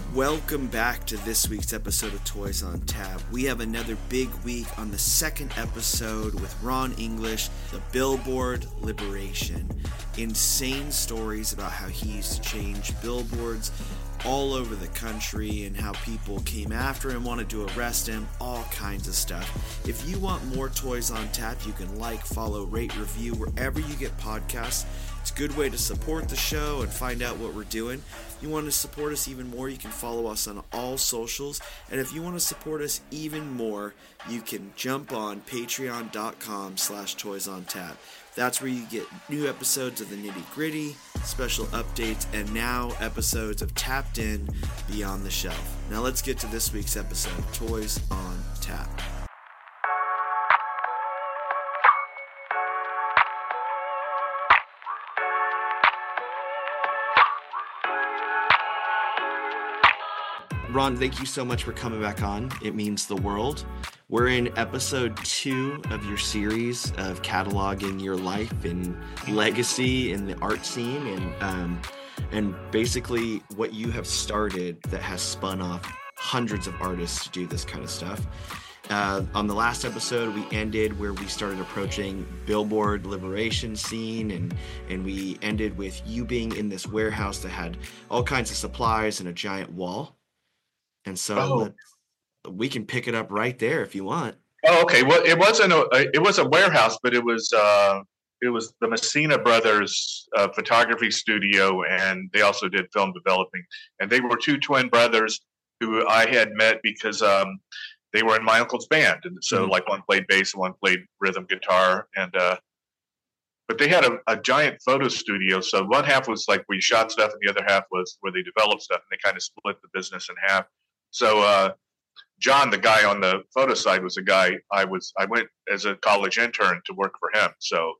Welcome back to this week's episode of Toys on Tap. We have another big week on the second episode with Ron English, the Billboard Liberation. Insane stories about how he used to change billboards all over the country and how people came after him, wanted to arrest him, all kinds of stuff. If you want more Toys on Tap, you can like, follow, rate, review wherever you get podcasts. It's a good way to support the show and find out what we're doing. If you want to support us even more, you can follow us on all socials. And if you want to support us even more, you can jump on patreon.com/toysontap. That's where you get new episodes of the Nitty Gritty, special updates, and now episodes of Tapped In Beyond the Shelf. Now let's get to this week's episode, Toys on Tap. Ron, thank you so much for coming back on. It means the world. We're in episode 2 of your series of cataloging your life and legacy in the art scene, and basically what you have started that has spun off hundreds of artists to do this kind of stuff. On the last episode, we ended where we started approaching Billboard Liberation scene, and we ended with you being in this warehouse that had all kinds of supplies and a giant wall. And so we can pick it up right there if you want. Oh, okay. Well, it was a warehouse, but it was the Messina Brothers photography studio, and they also did film developing. And they were two twin brothers who I had met because they were in my uncle's band, and so like one played bass and one played rhythm guitar, and but they had a giant photo studio. So one half was like we shot stuff, and the other half was where they developed stuff, and they kind of split the business in half. So John, the guy on the photo side, was a guy I went as a college intern to work for him. So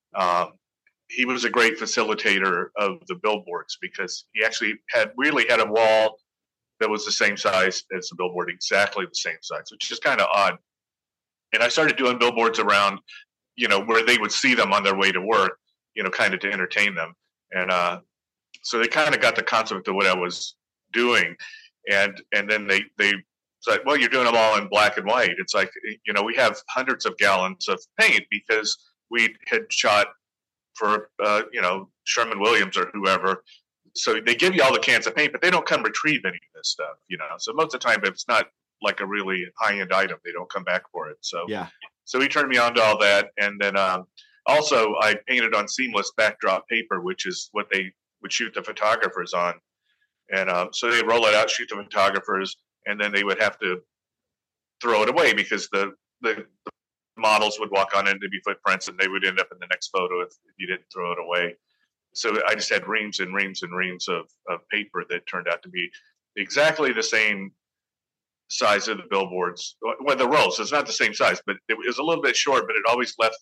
he was a great facilitator of the billboards because he actually really had a wall that was the same size as the billboard, exactly the same size, which is kind of odd. And I started doing billboards around, where they would see them on their way to work, kind of to entertain them. And so they kind of got the concept of what I was doing. And then they said, well, you're doing them all in black and white. It's like, we have hundreds of gallons of paint because we had shot for, Sherman Williams or whoever. So they give you all the cans of paint, but they don't come retrieve any of this stuff, So most of the time, if it's not like a really high-end item, they don't come back for it. So yeah. So he turned me on to all that. And then also I painted on seamless backdrop paper, which is what they would shoot the photographers on. And so they roll it out, shoot the photographers, and then they would have to throw it away because the models would walk on it and there'd be footprints, and they would end up in the next photo if you didn't throw it away. So I just had reams and reams and reams of paper that turned out to be exactly the same size of the billboards. Well, the rolls, it's not the same size, but it was a little bit short, but it always left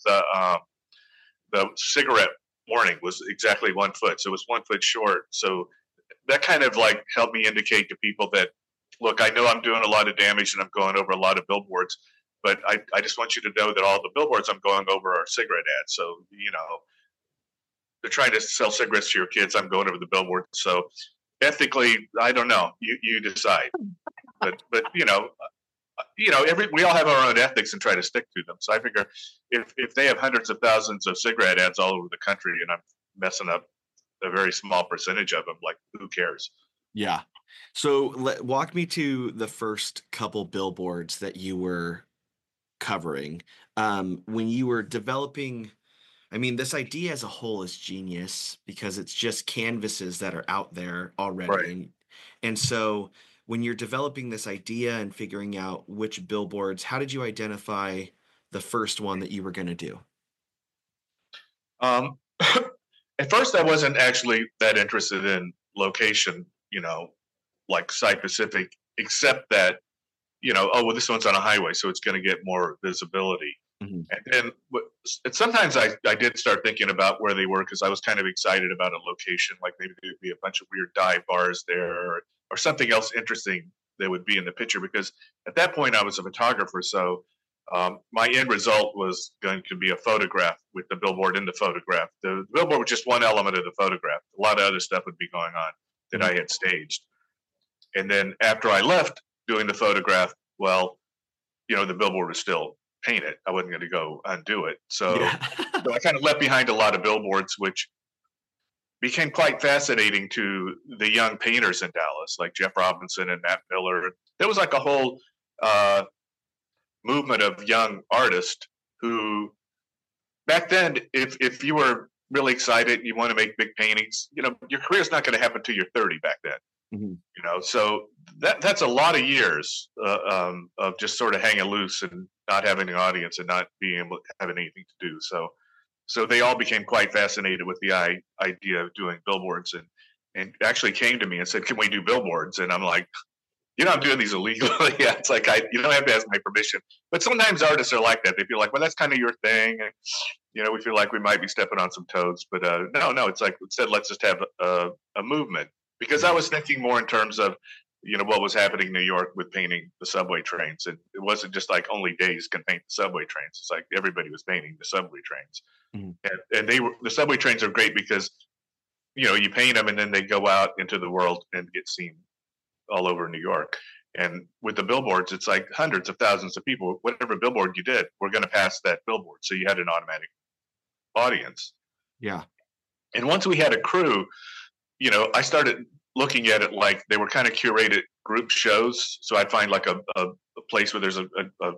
the cigarette warning was exactly 1 foot. So it was 1 foot short. So that kind of like helped me indicate to people that, look, I know I'm doing a lot of damage and I'm going over a lot of billboards, but I just want you to know that all the billboards I'm going over are cigarette ads. So, they're trying to sell cigarettes to your kids. I'm going over the billboard. So ethically, I don't know. You decide. But we all have our own ethics and try to stick to them. So I figure if they have hundreds of thousands of cigarette ads all over the country and I'm messing up a very small percentage of them, like, who cares? Yeah. So walk me to the first couple billboards that you were covering. When you were developing, this idea as a whole is genius because it's just canvases that are out there already. Right. And so when you're developing this idea and figuring out which billboards, how did you identify the first one that you were going to do? At first, I wasn't actually that interested in location, like site-specific, except that, this one's on a highway, so it's going to get more visibility. Mm-hmm. And then sometimes I did start thinking about where they were because I was kind of excited about a location, like maybe there'd be a bunch of weird dive bars there or something else interesting that would be in the picture. Because at that point, I was a photographer, so my end result was going to be a photograph with the billboard in the photograph. The billboard was just one element of the photograph. A lot of other stuff would be going on that I had staged. And then after I left doing the photograph, well, the billboard was still painted. I wasn't going to go undo it. So, so I kind of left behind a lot of billboards, which became quite fascinating to the young painters in Dallas, like Jeff Robinson and Matt Miller. There was like a whole movement of young artists who, back then, if you were really excited and you want to make big paintings, your career's not going to happen until you're 30 back then. Mm-hmm. So that's a lot of years of just sort of hanging loose and not having an audience and not being able to have anything to do. So they all became quite fascinated with the idea of doing billboards and actually came to me and said, "Can we do billboards?" And I'm like, I'm doing these illegally. It's like, you don't have to ask my permission. But sometimes artists are like that. They feel like, well, that's kind of your thing. And, we feel like we might be stepping on some toes. But no, it's like, instead, let's just have a movement. Because I was thinking more in terms of, what was happening in New York with painting the subway trains. And it wasn't just like only Days can paint the subway trains. It's like everybody was painting the subway trains. Mm-hmm. And the subway trains are great because, you paint them and then they go out into the world and get seen all over New York. And with the billboards, it's like hundreds of thousands of people. Whatever billboard you did, we're going to pass that billboard. So you had an automatic audience. Yeah. And once we had a crew, I started looking at it like they were kind of curated group shows. So I'd find like a place where there's a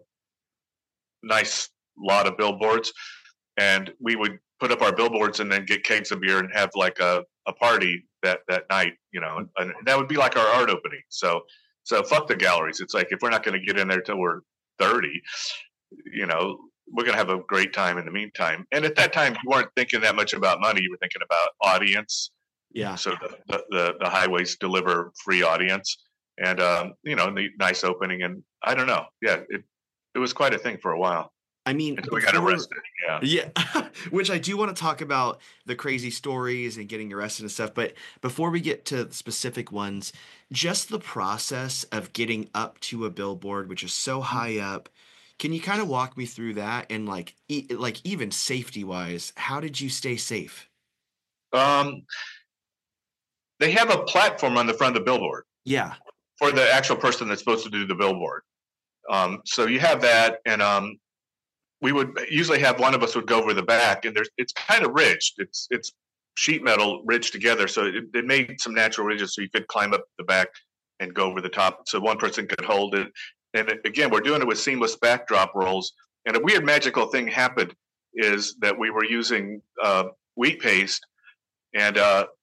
nice lot of billboards, and we would put up our billboards and then get kegs of beer and have like a party that night, and that would be like our art opening. So fuck the galleries. It's like, if we're not going to get in there till we're 30, we're going to have a great time in the meantime. And at that time, you weren't thinking that much about money. You were thinking about audience. Yeah. So the highways deliver free audience and, the nice opening. And I don't know. Yeah. It was quite a thing for a while. I mean, until we got arrested. Yeah. Which I do want to talk about the crazy stories and getting arrested and stuff. But before we get to specific ones, just the process of getting up to a billboard, which is so high up. Can you kind of walk me through that? And like even safety wise, how did you stay safe? They have a platform on the front of the billboard. Yeah. For the actual person that's supposed to do the billboard. So you have that, and we would usually have one of us would go over the back, and it's kind of ridged. It's sheet metal ridged together, so it made some natural ridges, so you could climb up the back and go over the top, so one person could hold it. And again, we're doing it with seamless backdrop rolls. And a weird magical thing happened is that we were using wheat paste, and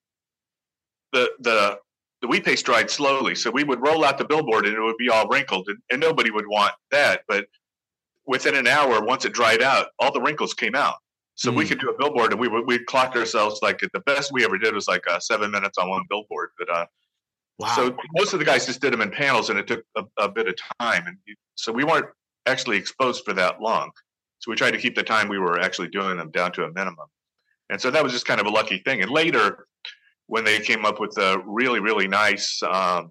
the wheat paste dried slowly. So we would roll out the billboard and it would be all wrinkled, and nobody would want that. But within an hour, once it dried out, all the wrinkles came out. So we could do a billboard, and we'd clocked ourselves like the best we ever did was like 7 minutes on one billboard. But wow. So most of the guys just did them in panels, and it took a bit of time. And so we weren't actually exposed for that long. So we tried to keep the time we were actually doing them down to a minimum. And so that was just kind of a lucky thing. And later, when they came up with a really, really nice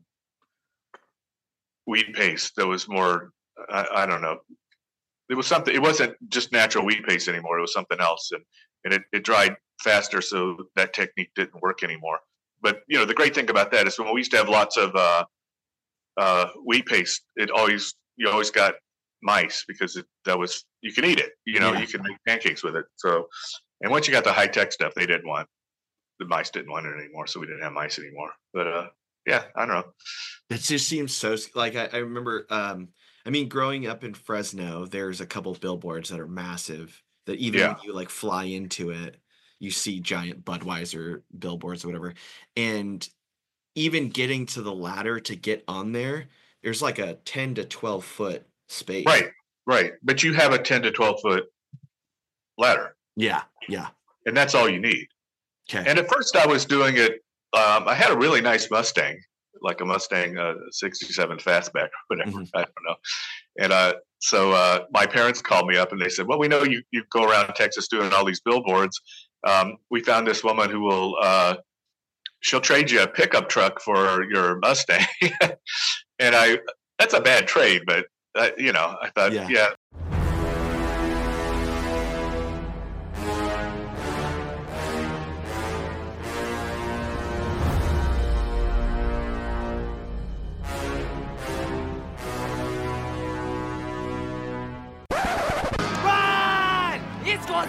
wheat paste that was more, I don't know. It was something, it wasn't just natural wheat paste anymore. It was something else. And it dried faster, so that technique didn't work anymore. But, the great thing about that is when we used to have lots of wheat paste, you always got mice, because you can eat it, you can make pancakes with it. So, and once you got the high tech stuff, the mice didn't want it anymore. So we didn't have mice anymore. But yeah, I don't know. That just seems so, like, I remember, growing up in Fresno, there's a couple billboards that are massive that even when you like fly into it, you see giant Budweiser billboards or whatever. And even getting to the ladder to get on there's like a 10 to 12 foot space. Right. But you have a 10 to 12 foot ladder. Yeah. And that's all you need. Okay. And at first I was doing it. I had a really nice Mustang, like a Mustang 67 Fastback or whatever. Mm-hmm. I don't know. And so my parents called me up and they said, well, we know you go around Texas doing all these billboards. We found this woman who will she'll trade you a pickup truck for your Mustang. And that's a bad trade, but I thought, yeah.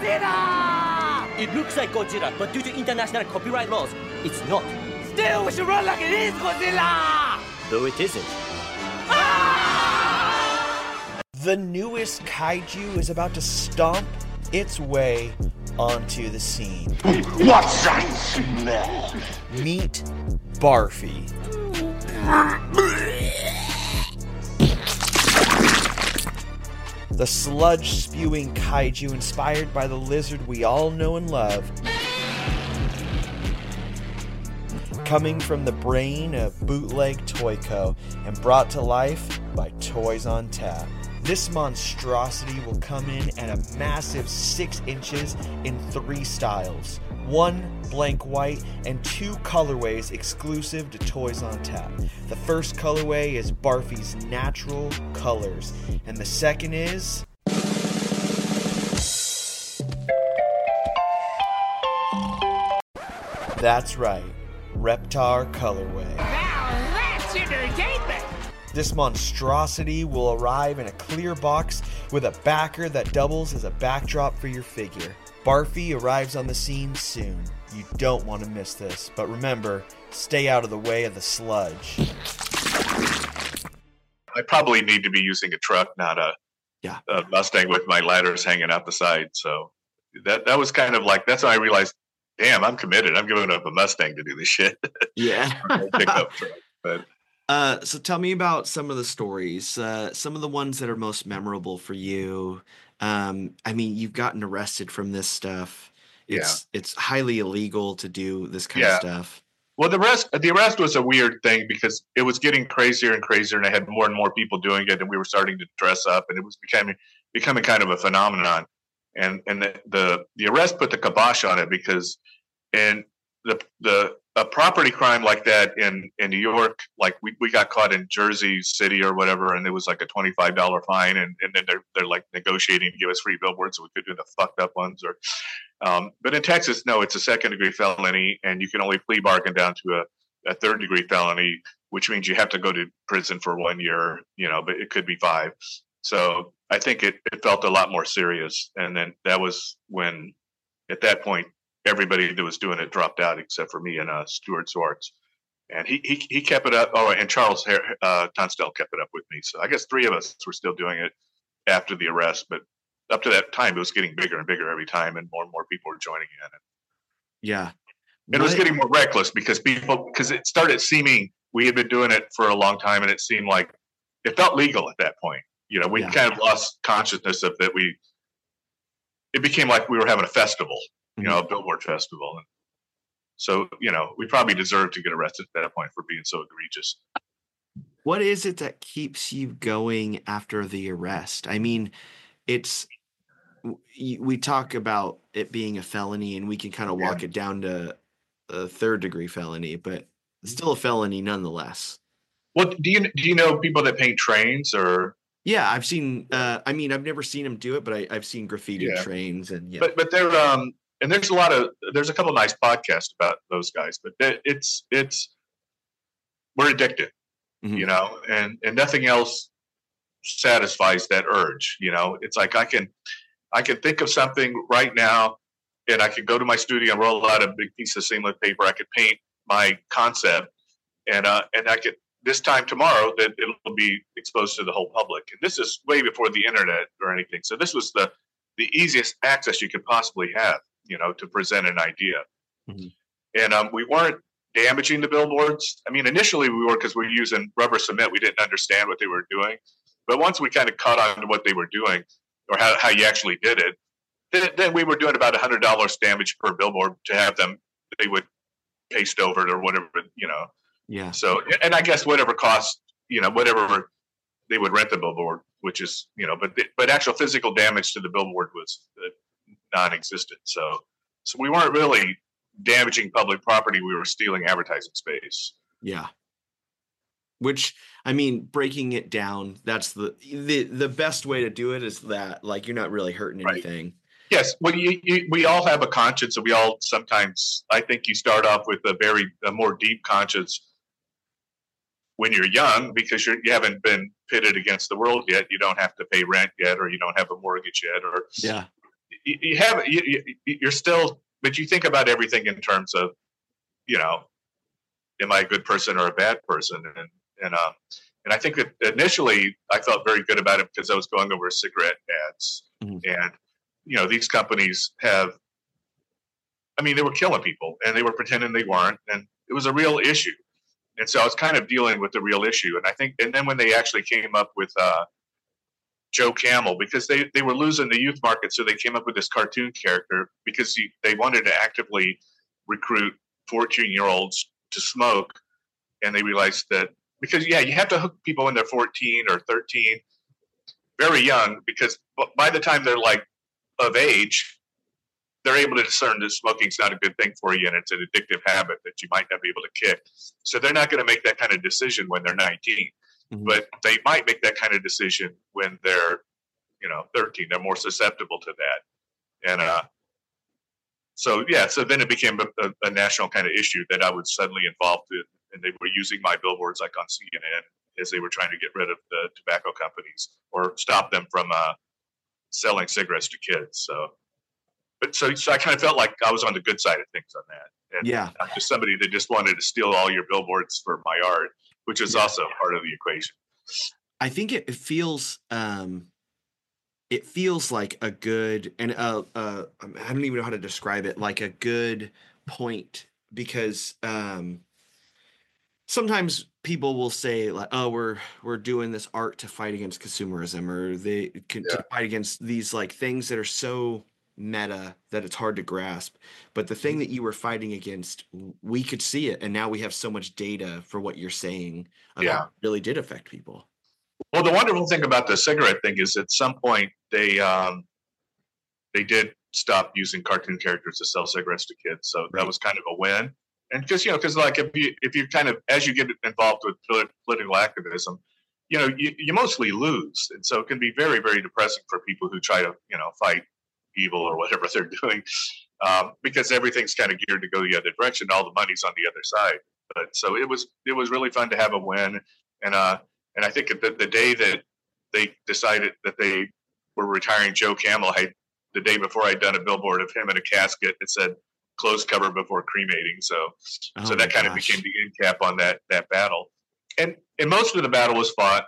Godzilla! It looks like Godzilla, but due to international copyright laws, it's not. Still, we should run like it is Godzilla! Though it isn't. The newest kaiju is about to stomp its way onto the scene. What's that smell? Meet Barfy. The sludge-spewing kaiju inspired by the lizard we all know and love. Coming from the brain of Bootleg Toyco and brought to life by Toys on Tap. This monstrosity will come in at a massive 6 inches in 3 styles. 1 blank white and 2 colorways exclusive to Toys on Tap. The first colorway is Barfy's natural colors, and the second is... That's right, Reptar colorway. Now that's entertainment! This monstrosity will arrive in a clear box with a backer that doubles as a backdrop for your figure. Barfy arrives on the scene soon. You don't want to miss this, but remember, stay out of the way of the sludge. I probably need to be using a truck, not a Mustang with my ladders hanging out the side. So that was kind of like, that's when I realized, damn, I'm committed. I'm giving up a Mustang to do this shit. Yeah. Pickup truck, but. So tell me about some of the stories, some of the ones that are most memorable for you. I mean, you've gotten arrested from this stuff. It's highly illegal to do this kind of stuff. Well, the arrest was a weird thing because it was getting crazier and crazier, and I had more and more people doing it, and we were starting to dress up, and it was becoming kind of a phenomenon. And the arrest put the kibosh on it because a property crime like that in New York, like we got caught in Jersey City or whatever, and it was like a $25 fine, and then they're like negotiating to give us free billboards so we could do the fucked up ones. Or but in Texas, no, it's a 2nd-degree felony, and you can only plea bargain down to a 3rd-degree felony, which means you have to go to prison for 1 year, but it could be 5. So I think it felt a lot more serious, and then that was when, at that point, everybody that was doing it dropped out except for me and Stuart Swartz. And he kept it up. Oh, and Charles Tunstall kept it up with me. So I guess 3 of us were still doing it after the arrest. But up to that time, it was getting bigger and bigger every time, and more people were joining in. Yeah. And it was getting more reckless because it started seeming, we had been doing it for a long time, and it seemed like it felt legal at that point. We kind of lost consciousness of that. It became like we were having a festival. A billboard festival. And so, we probably deserved to get arrested at that point for being so egregious. What is it that keeps you going after the arrest? I mean, we talk about it being a felony, and we can kind of walk it down to a 3rd-degree felony, but it's still a felony nonetheless. Well, do you know people that paint trains or? Yeah, I've seen, I've never seen them do it, but I've seen graffiti trains and But they're, and there's a couple of nice podcasts about those guys, but we're addicted, and nothing else satisfies that urge. It's like I can think of something right now, and I could go to my studio and roll out a big piece of seamless paper. I could paint my concept, and I could, this time tomorrow, that it'll be exposed to the whole public. And this is way before the internet or anything. So this was the easiest access you could possibly have, to present an idea. Mm-hmm. And we weren't damaging the billboards. I mean, initially we were, because we were using rubber cement. We didn't understand what they were doing. But once we kind of caught on to what they were doing, or how you actually did it, then we were doing about $100 damage per billboard to have them, they would paste over it or whatever, Yeah. So, and I guess whatever cost, whatever they would rent the billboard, which is, but actual physical damage to the billboard was non-existent. So we weren't really damaging public property. We were stealing advertising space. Yeah. Which, I mean, breaking it down, that's the best way to do it is that, like, you're not really hurting anything. Right. Yes. Well, we all have a conscience, and we all sometimes, I think you start off with a more deep conscience when you're young, because you haven't been pitted against the world yet. You don't have to pay rent yet, or you don't have a mortgage yet, or you have you're still, but you think about everything in terms of, you know, am I a good person or a bad person? And I think that initially I felt very good about it because I was going over cigarette ads, and you know, these companies have, I mean, they were killing people and they were pretending they weren't, and it was a real issue. And so I was kind of dealing with the real issue. And I think, and then when they actually came up with Joe Camel, because they were losing the youth market, so they came up with this cartoon character because they wanted to actively recruit 14-year-olds to smoke, and they realized that because you have to hook people when they're 14 or 13, very young, because by the time they're like of age, they're able to discern that smoking's not a good thing for you and it's an addictive habit that you might not be able to kick. So they're not going to make that kind of decision when they're 19, but they might make that kind of decision when they're, you know, 13. They're more susceptible to that. And so then it became a national kind of issue that I was suddenly involved in, and they were using my billboards like on CNN as they were trying to get rid of the tobacco companies or stop them from selling cigarettes to kids. So I kind of felt like I was on the good side of things on that. And I'm just somebody that just wanted to steal all your billboards for my art, which is also part of the equation. I think it feels like a good, and I don't even know how to describe it, like a good point, because sometimes people will say like, oh, we're doing this art to fight against consumerism, or to fight against these like things that are so meta that it's hard to grasp. But the thing that you were fighting against, we could see it, and now we have so much data for what you're saying about it really did affect people. Well, the wonderful thing about the cigarette thing is at some point they did stop using cartoon characters to sell cigarettes to kids, so that was kind of a win. And because like if you kind of, as you get involved with political activism, you know, you mostly lose, and so it can be very, very depressing for people who try to, you know, fight evil or whatever they're doing, because everything's kind of geared to go the other direction. All the money's on the other side. But so it was really fun to have a win, and I think the day that they decided that they were retiring Joe Camel, the day before I'd done a billboard of him in a casket that said "closed cover before cremating." So that kind of became the end cap on that battle, and most of the battle was fought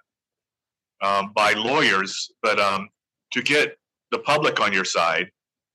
by lawyers, but to get the public on your side,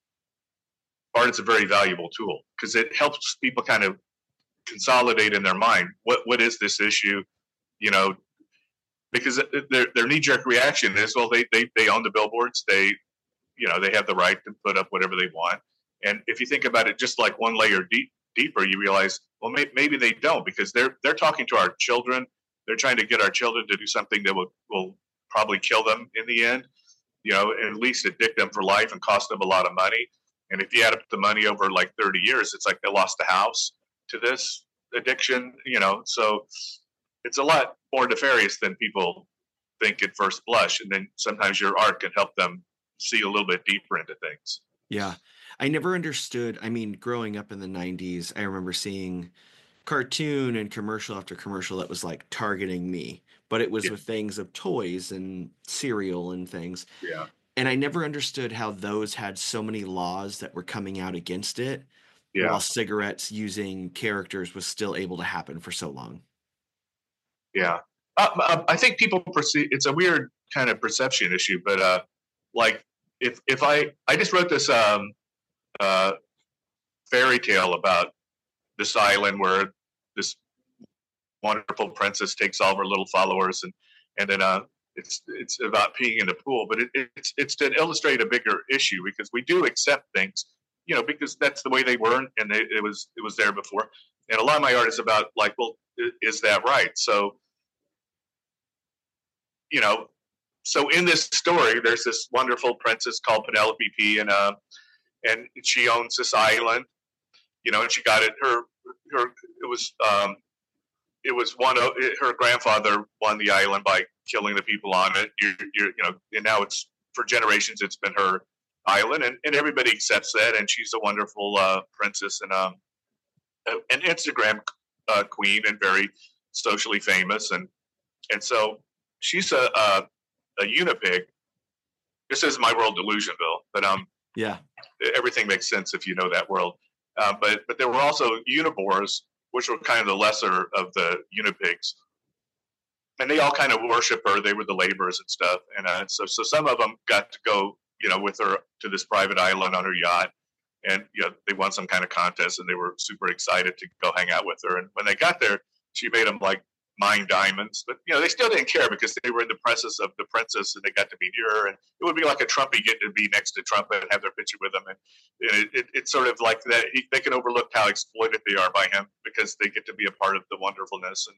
art is a very valuable tool because it helps people kind of consolidate in their mind what is this issue, you know, because their knee-jerk reaction is, well, they own the billboards, they have the right to put up whatever they want, and if you think about it just like one layer deeper, you realize, well, maybe they don't, because they're talking to our children, they're trying to get our children to do something that will probably kill them in the end. You know, at least addict them for life and cost them a lot of money. And if you add up the money over like 30 years, it's like they lost the house to this addiction, you know. So it's a lot more nefarious than people think at first blush. And then sometimes your art can help them see a little bit deeper into things. Yeah. I never understood. I mean, growing up in the 90s, I remember seeing cartoon and commercial after commercial that was like targeting me, but it was with things of toys and cereal and things. Yeah. And I never understood how those had so many laws that were coming out against it, while cigarettes using characters was still able to happen for so long. Yeah. I think people perceive, it's a weird kind of perception issue, but like if I just wrote this fairy tale about this island where this wonderful princess takes all of her little followers, and then it's about peeing in the pool, but it's to illustrate a bigger issue, because we do accept things, you know, because that's the way they were, and it was there before. And a lot of my art is about like, well, is that right? So, you know, so in this story, there's this wonderful princess called Penelope P, and she owns this island, you know, and she got it. It was her grandfather won the island by killing the people on it. You know, and now it's, for generations, it's been her island, and everybody accepts that. And she's a wonderful princess and an Instagram queen, and very socially famous. And so she's a unipig. This is my world delusion, Bill. But everything makes sense if you know that world. But there were also univores, which were kind of the lesser of the unipigs, and they all kind of worship her. They were the laborers and stuff, and so some of them got to go, with her to this private island on her yacht, and they won some kind of contest, and they were super excited to go hang out with her. And when they got there, she made them like mine diamonds, but they still didn't care because they were in the presence of the princess, and they got to be near her. And it would be like a Trumpy getting to be next to Trump and have their picture with him, and it's sort of like that. They can overlook how exploited they are by him because they get to be a part of the wonderfulness.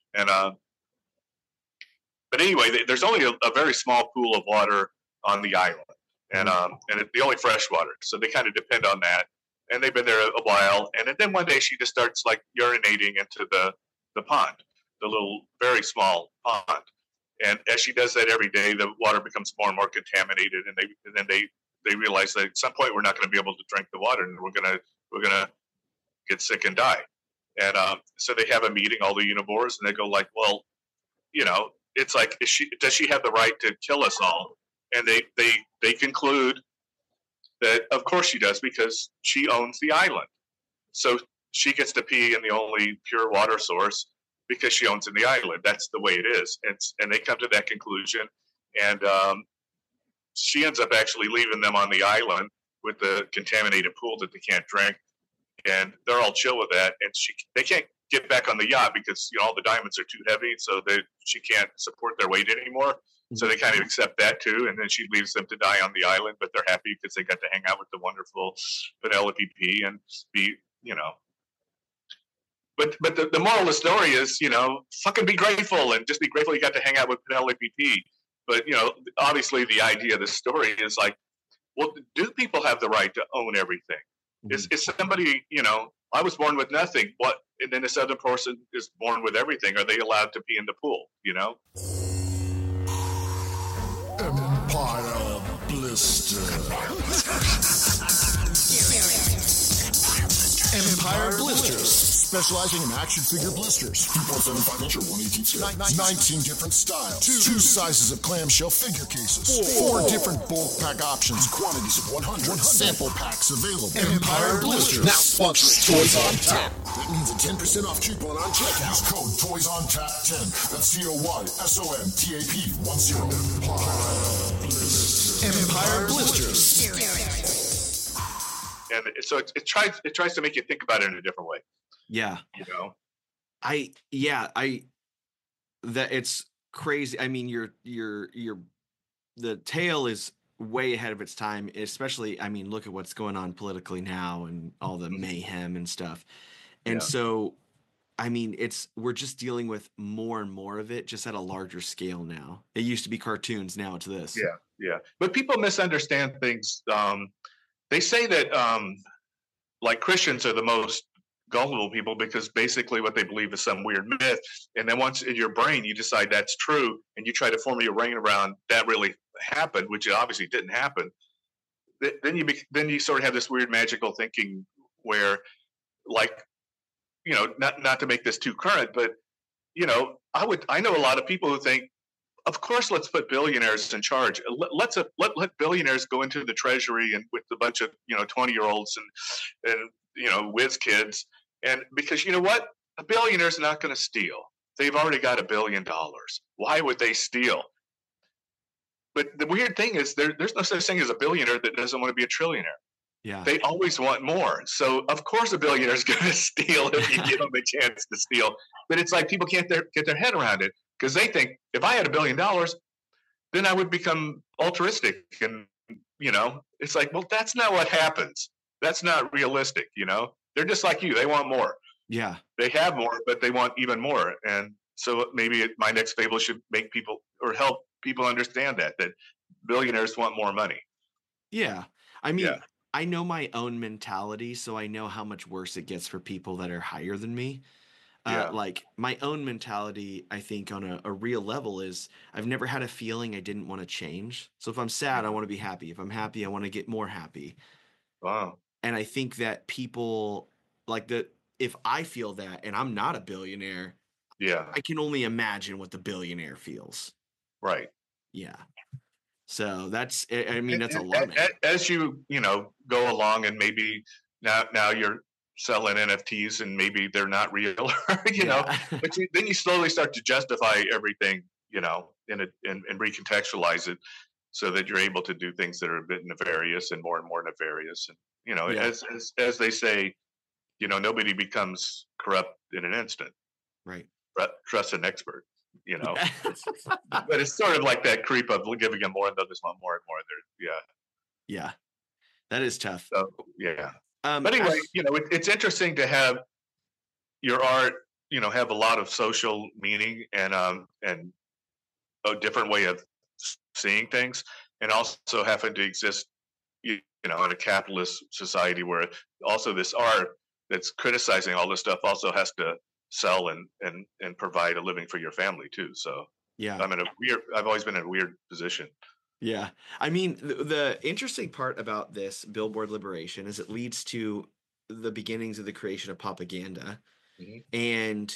But anyway, there's only a very small pool of water on the island, and it's the only fresh water, so they kind of depend on that. And they've been there a while, and then one day she just starts like urinating into the pond, the little very small pond. And as she does that every day, the water becomes more and more contaminated, and then they realize that at some point we're not going to be able to drink the water, and we're gonna get sick and die. And so they have a meeting, all the univores, and they go like, well, it's like, does she have the right to kill us all? And they conclude that of course she does, because she owns the island. So she gets to pee in the only pure water source because she owns the island. That's the way it is. And they come to that conclusion. And she ends up actually leaving them on the island with the contaminated pool that they can't drink. And they're all chill with that. And they can't get back on the yacht because all the diamonds are too heavy, so she can't support their weight anymore. So they kind of accept that too, and then she leaves them to die on the island, but they're happy because they got to hang out with the wonderful Penelope P and be, But the moral of the story is, fucking be grateful, and just be grateful you got to hang out with Penelope P. But obviously the idea of the story is like, well, do people have the right to own everything? Is somebody, I was born with nothing. What? And then this other person is born with everything. Are they allowed to pee in the pool? Empire Blister. Empire Blisters. Specializing in action figure blisters. 2.75 inch or 1/18 19 different styles. Two sizes of clamshell figure cases. Four different bulk pack options. Quantities of 100. Sample packs available. Empire Blisters. Now sponsoring Toys on Tap. That means a 10% off coupon on checkout. Use code Toys on Tap 10. That's TOYSONTAP 10. Empire Blisters. And so it tries to make you think about it in a different way. Yeah. That it's crazy. I mean, the tale is way ahead of its time, especially, I mean, look at what's going on politically now and all the mayhem and stuff. And so, I mean, we're just dealing with more and more of it, just at a larger scale now. It used to be cartoons, now it's this. Yeah. But people misunderstand things. They say that like Christians are the most gullible people because basically what they believe is some weird myth, and then once in your brain you decide that's true and you try to form your brain around that really happened, which obviously didn't happen, then you sort of have this weird magical thinking where, like, not to make this too current, but I know a lot of people who think, of course, let's put billionaires in charge. Let billionaires go into the treasury and with a bunch of 20-year-olds and whiz kids, and because you know what, a billionaire's not going to steal. They've already got $1 billion. Why would they steal? But the weird thing is there's no such thing as a billionaire that doesn't want to be a trillionaire. Yeah, they always want more. So of course a billionaire is going to steal if you give them a chance to steal. But it's like people can't get their head around it. Because they think if I had $1 billion, then I would become altruistic. And, it's like, well, that's not what happens. That's not realistic. They're just like you. They want more. Yeah. They have more, but they want even more. And so maybe my next fable should make people or help people understand that billionaires want more money. Yeah. I mean, I know my own mentality, so I know how much worse it gets for people that are higher than me. Like my own mentality, I think on a real level is I've never had a feeling I didn't want to change. So if I'm sad, I want to be happy. If I'm happy, I want to get more happy. Wow. And I think that people like if I feel that and I'm not a billionaire, I can only imagine what the billionaire feels. Right. Yeah. So that's, I mean, that's And alarming. as you go along, and maybe now you're selling NFTs, and maybe they're not real, Yeah. but then you slowly start to justify everything, and recontextualize it so that you're able to do things that are a bit nefarious and more nefarious. And, Yeah. as they say, nobody becomes corrupt in an instant. Right. Trust an expert, but it's sort of like that creep of giving them more and others want more and more. Yeah. That is tough. So, yeah. But anyway, it's interesting to have your art, have a lot of social meaning and a different way of seeing things, and also having to exist, in a capitalist society where also this art that's criticizing all this stuff also has to sell and provide a living for your family too. So yeah, I've always been in a weird position. Yeah. I mean, the interesting part about this Billboard Liberation is it leads to the beginnings of the creation of Popaganda. Mm-hmm. And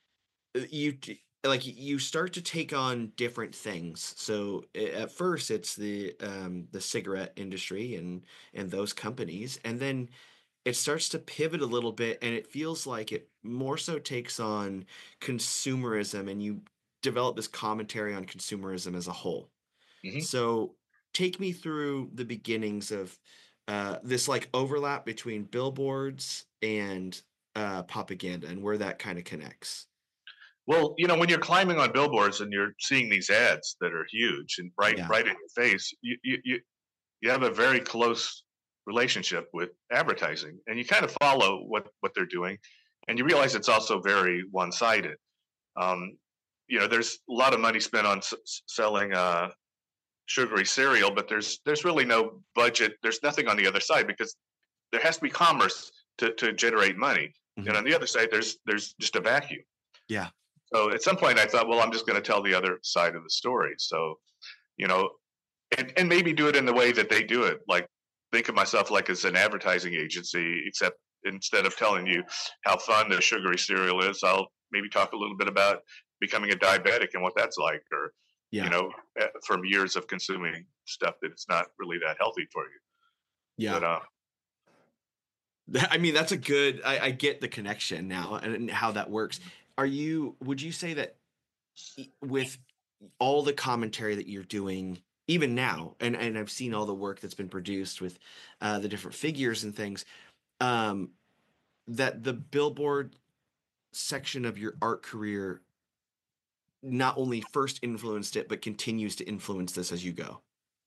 you start to take on different things. So at first it's the cigarette industry and those companies, and then it starts to pivot a little bit, and it feels like it more so takes on consumerism, and you develop this commentary on consumerism as a whole. Mm-hmm. So take me through the beginnings of this overlap between billboards and Popaganda, and where that kind of connects. Well, when you're climbing on billboards and you're seeing these ads that are huge and right in your face, you have a very close relationship with advertising, and you kind of follow what they're doing, and you realize it's also very one-sided. There's a lot of money spent on selling sugary cereal, but there's really no budget. There's nothing on the other side, because there has to be commerce to generate money. Mm-hmm. And on the other side, there's just a vacuum. Yeah. So at some point I thought, well, I'm just going to tell the other side of the story. So, and maybe do it in the way that they do it. Like, think of myself like as an advertising agency, except instead of telling you how fun the sugary cereal is, I'll maybe talk a little bit about becoming a diabetic and what that's like, or, from years of consuming stuff that it's not really that healthy for you. Yeah. But, I mean, that's a good, I get the connection now and how that works. Would you say that with all the commentary that you're doing, even now, and I've seen all the work that's been produced with the different figures and things, that the billboard section of your art career not only first influenced it, but continues to influence this as you go?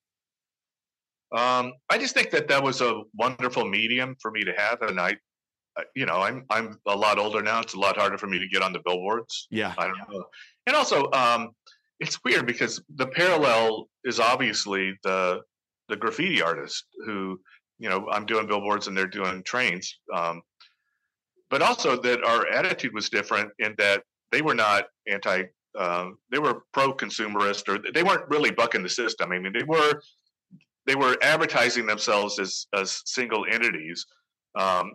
I just think that was a wonderful medium for me to have, and I'm a lot older now. It's a lot harder for me to get on the billboards. Yeah. I don't know. And also, it's weird because the parallel is obviously the graffiti artist who, I'm doing billboards and they're doing trains. But also that our attitude was different in that they were not they were pro-consumerist, or they weren't really bucking the system. I mean, they were advertising themselves as single entities, and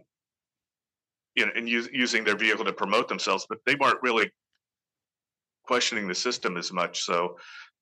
using their vehicle to promote themselves, but they weren't really questioning the system as much. So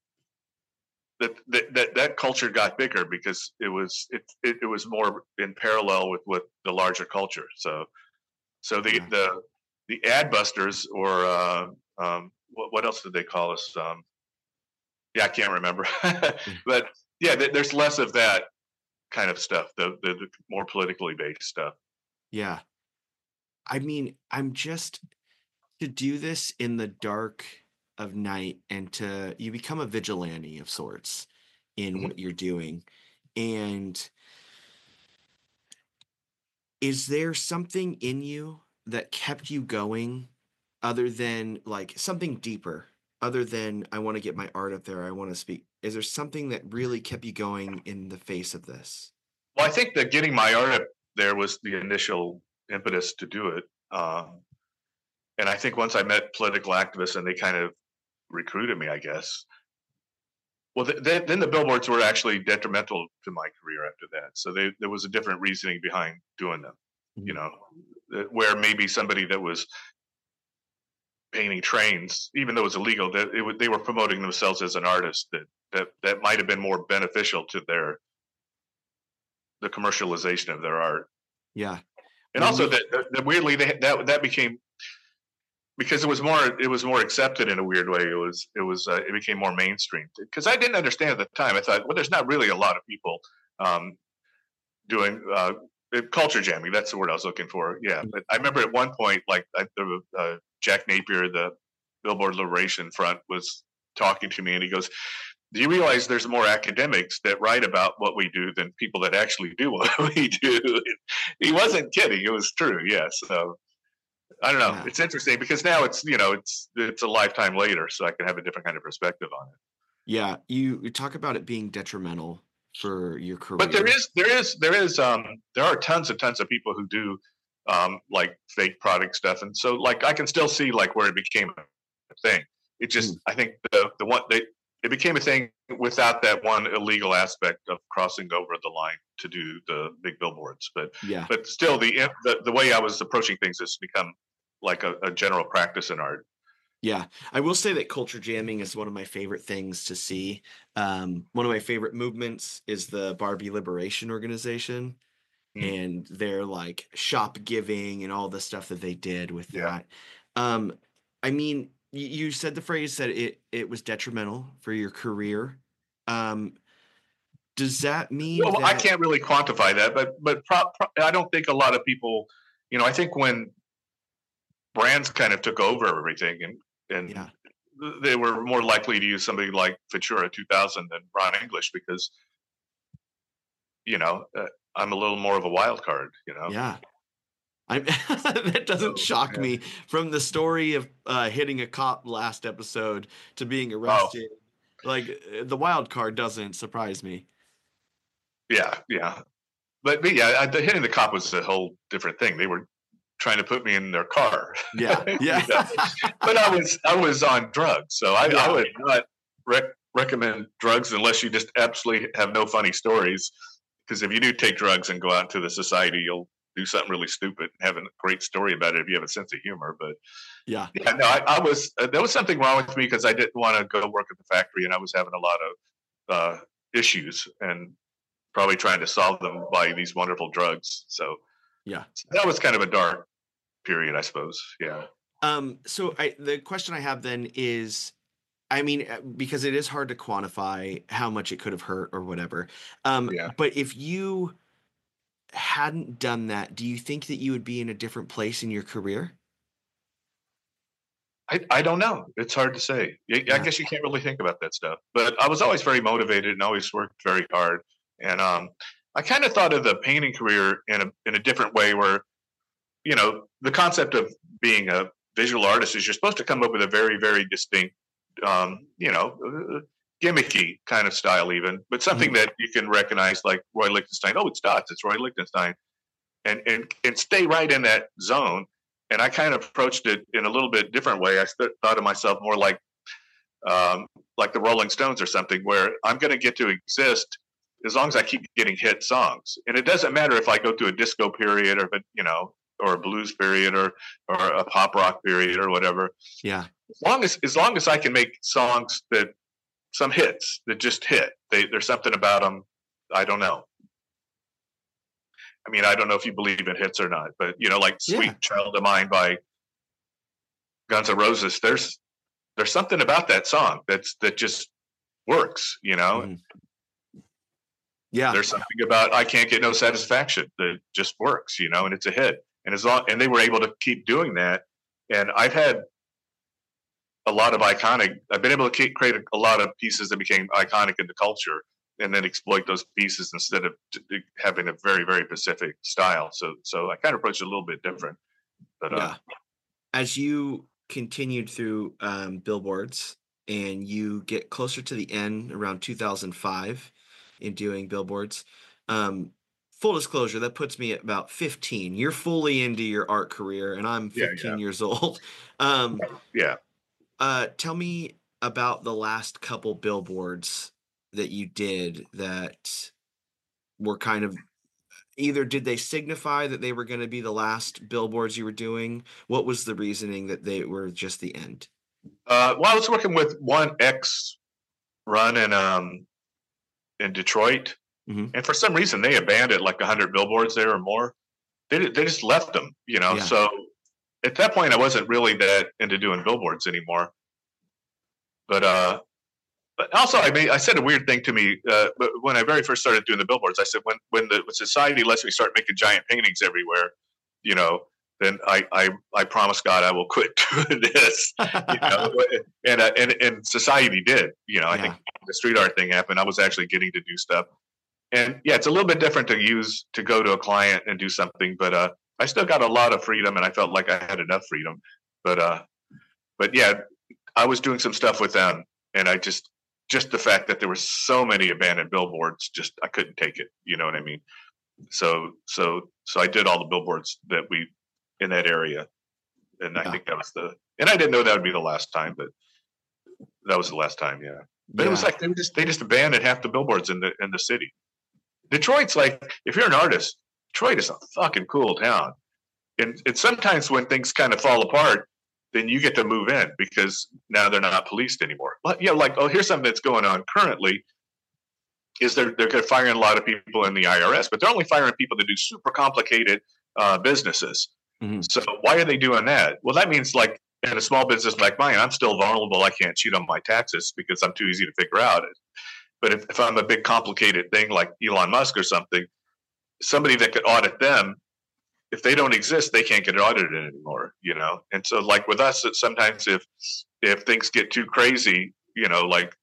that culture got bigger because it was more in parallel with the larger culture. So the ad busters, or what else did they call us? I can't remember, but yeah, there's less of that kind of stuff, the more politically based stuff. Yeah. I mean, to do this in the dark of night, and you become a vigilante of sorts in mm-hmm. what you're doing. And is there something in you that kept you going, other than something deeper, other than I want to get my art up there, I want to speak? Is there something that really kept you going in the face of this? Well, I think that getting my art up there was the initial impetus to do it. And I think once I met political activists and they kind of recruited me, I guess. Well, then the billboards were actually detrimental to my career after that. So there was a different reasoning behind doing them, mm-hmm. Where maybe somebody that was painting trains, even though it was illegal. That they were promoting themselves as an artist that might have been more beneficial to the commercialization of their art. Yeah. And also that weirdly that became, because it was more accepted in a weird way. It became more mainstream, because I didn't understand at the time. I thought, well, there's not really a lot of people doing culture jamming. That's the word I was looking for. Yeah, but I remember at one point, like Jack Napier, the Billboard Liberation Front, was talking to me, and he goes, "Do you realize there's more academics that write about what we do than people that actually do what we do?" He wasn't kidding. It was true. Yes. So I don't know. Yeah. It's interesting because now it's a lifetime later, so I can have a different kind of perspective on it. Yeah, you talk about it being detrimental for your career, but there are tons and tons of people who do like fake product stuff, and so like I can still see like where it became a thing. It just I think it became a thing without that one illegal aspect of crossing over the line to do the big billboards. But but still the way I was approaching things has become like a general practice in art. Yeah, I will say that culture jamming is one of my favorite things to see. One of my favorite movements is the Barbie Liberation Organization, and their like shop giving and all the stuff that they did with that. I mean, you said the phrase that it was detrimental for your career. Does that mean? Well, I can't really quantify that, but I don't think a lot of people. I think when brands kind of took over everything, and they were more likely to use somebody like Futura 2000 than Ron English, because I'm a little more of a wild card. Yeah. That doesn't shock me, from the story of hitting a cop last episode to being arrested. Like the wild card doesn't surprise me. Yeah. But hitting the cop was a whole different thing. They were trying to put me in their car. Yeah. But I was on drugs, so I would not recommend drugs unless you just absolutely have no funny stories. Because if you do take drugs and go out into the society, you'll do something really stupid and have a great story about it if you have a sense of humor. But no, there was something wrong with me because I didn't want to go work at the factory, and I was having a lot of issues and probably trying to solve them by these wonderful drugs. So that was kind of a dark period, I suppose. Yeah. So the question I have then is, I mean, because it is hard to quantify how much it could have hurt or whatever. But if you hadn't done that, do you think that you would be in a different place in your career? I don't know. It's hard to say. I guess you can't really think about that stuff. But I was always very motivated and always worked very hard. And I kind of thought of the painting career in a different way, where the concept of being a visual artist is you're supposed to come up with a very, very distinct, gimmicky kind of style, even, but something that you can recognize, like Roy Lichtenstein. Oh, it's dots. It's Roy Lichtenstein, and stay right in that zone. And I kind of approached it in a little bit different way. I thought of myself more like the Rolling Stones or something, where I'm going to get to exist as long as I keep getting hit songs. And it doesn't matter if I go through a disco period or a blues period or a pop rock period or whatever. Yeah. As long as I can make songs some hits that just hit. There's something about them. I don't know. I mean, I don't know if you believe in hits or not, but like "Sweet Child of Mine" by Guns N' Roses. There's something about that song that just works. Yeah. There's something about "I Can't Get No Satisfaction" that just works. And it's a hit. And they were able to keep doing that. And I've had a lot of I've been able to create a lot of pieces that became iconic in the culture, and then exploit those pieces instead of having a very, very specific style. So I kind of approach it a little bit different. But as you continued through billboards and you get closer to the end around 2005 in doing billboards, full disclosure, that puts me at about 15. You're fully into your art career, and I'm 15 years old. Tell me about the last couple billboards that you did that were kind of either did they signify that they were going to be the last billboards you were doing? What was the reasoning that they were just the end? Well, I was working with one X run in Detroit, and for some reason they abandoned like 100 billboards there or more. They just left them, you know. Yeah. So at that point, I wasn't really that into doing billboards anymore. But also, I said a weird thing to me when I very first started doing the billboards. I said, when the society lets me start making giant paintings everywhere, you know, then I promise God I will quit doing this. You know? and society did. You know, I think the street art thing happened. I was actually getting to do stuff. And yeah, it's a little bit different to go to a client and do something, but I still got a lot of freedom, and I felt like I had enough freedom. But yeah, I was doing some stuff with them, and I just the fact that there were so many abandoned billboards, just I couldn't take it. You know what I mean? So I did all the billboards that we in that area, and I think that was and I didn't know that would be the last time, but that was the last time. Yeah, but it was like they just abandoned half the billboards in the city. Detroit's like, if you're an artist, Detroit is a fucking cool town. And sometimes when things kind of fall apart, then you get to move in because now they're not policed anymore. But, you know, like, here's something that's going on currently is they're firing a lot of people in the IRS, but they're only firing people that do super complicated businesses. Mm-hmm. So why are they doing that? Well, that means like in a small business like mine, I'm still vulnerable. I can't cheat on my taxes because I'm too easy to figure out. But if I'm a big complicated thing like Elon Musk or something, somebody that could audit them, if they don't exist, they can't get audited anymore, you know? And so like with us, sometimes if things get too crazy, you know, like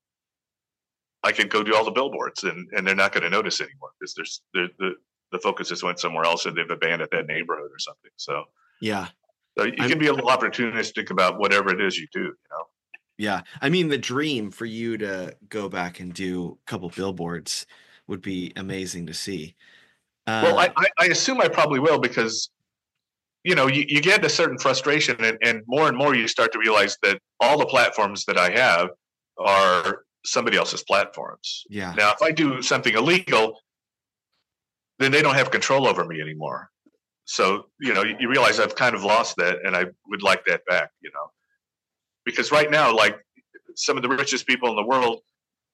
I could go do all the billboards and they're not going to notice anymore because the focus just went somewhere else and they've abandoned that neighborhood or something. So, yeah. So you can be a little opportunistic about whatever it is you do, you know? Yeah. I mean, the dream for you to go back and do a couple billboards would be amazing to see. Well, I assume I probably will because, you know, you get a certain frustration and more you start to realize that all the platforms that I have are somebody else's platforms. Yeah. Now, if I do something illegal, then they don't have control over me anymore. So, you know, you realize I've kind of lost that and I would like that back, you know. Because right now, like some of the richest people in the world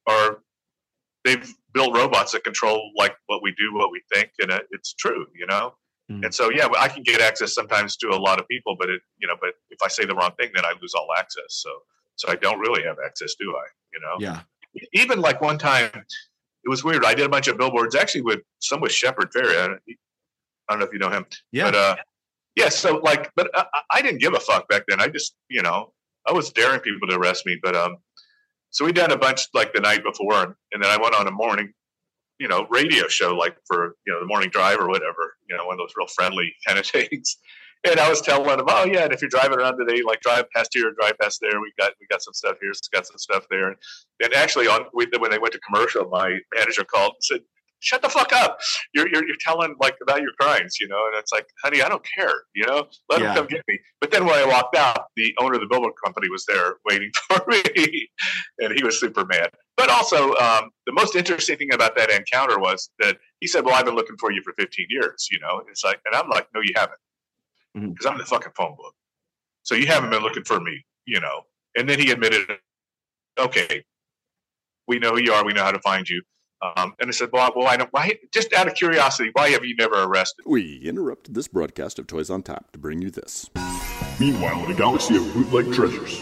they've built robots that control like what we do, what we think, and it's true, you know. And so, yeah, I can get access sometimes to a lot of people, but but if I say the wrong thing, then I lose all access. So I don't really have access, do I? You know. Yeah. Even like one time, it was weird. I did a bunch of billboards actually with Shepard Fairey. I don't know if you know him. Yeah. But yeah. So like, but I didn't give a fuck back then. I just, you know. I was daring people to arrest me, but so we done a bunch like the night before, and then I went on a morning, you know, radio show like for the morning drive or whatever, you know, one of those real friendly kind of things. And I was telling them, oh yeah, and if you're driving around today, like drive past here, drive past there. We got some stuff here, got some stuff there. And actually, when they went to commercial, my manager called and said, shut the fuck up. You're telling like about your crimes, you know, and it's like, honey, I don't care, you know, let them come get me. But then when I walked out, the owner of the billboard company was there waiting for me and he was super mad. But also the most interesting thing about that encounter was that he said, well, I've been looking for you for 15 years, you know, it's like, and I'm like, no, you haven't because I'm in the fucking phone book. So you haven't been looking for me, you know, and then he admitted, okay, we know who you are. We know how to find you. And I said, well, why, just out of curiosity, why have you never arrested? We interrupted this broadcast of Toys on Tap to bring you this. Meanwhile, in a galaxy of bootleg treasures.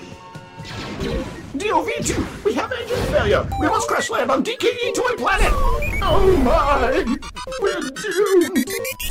DOV2, we have engine failure. We must crash land on DKE Toy Planet. Oh my, we're doomed.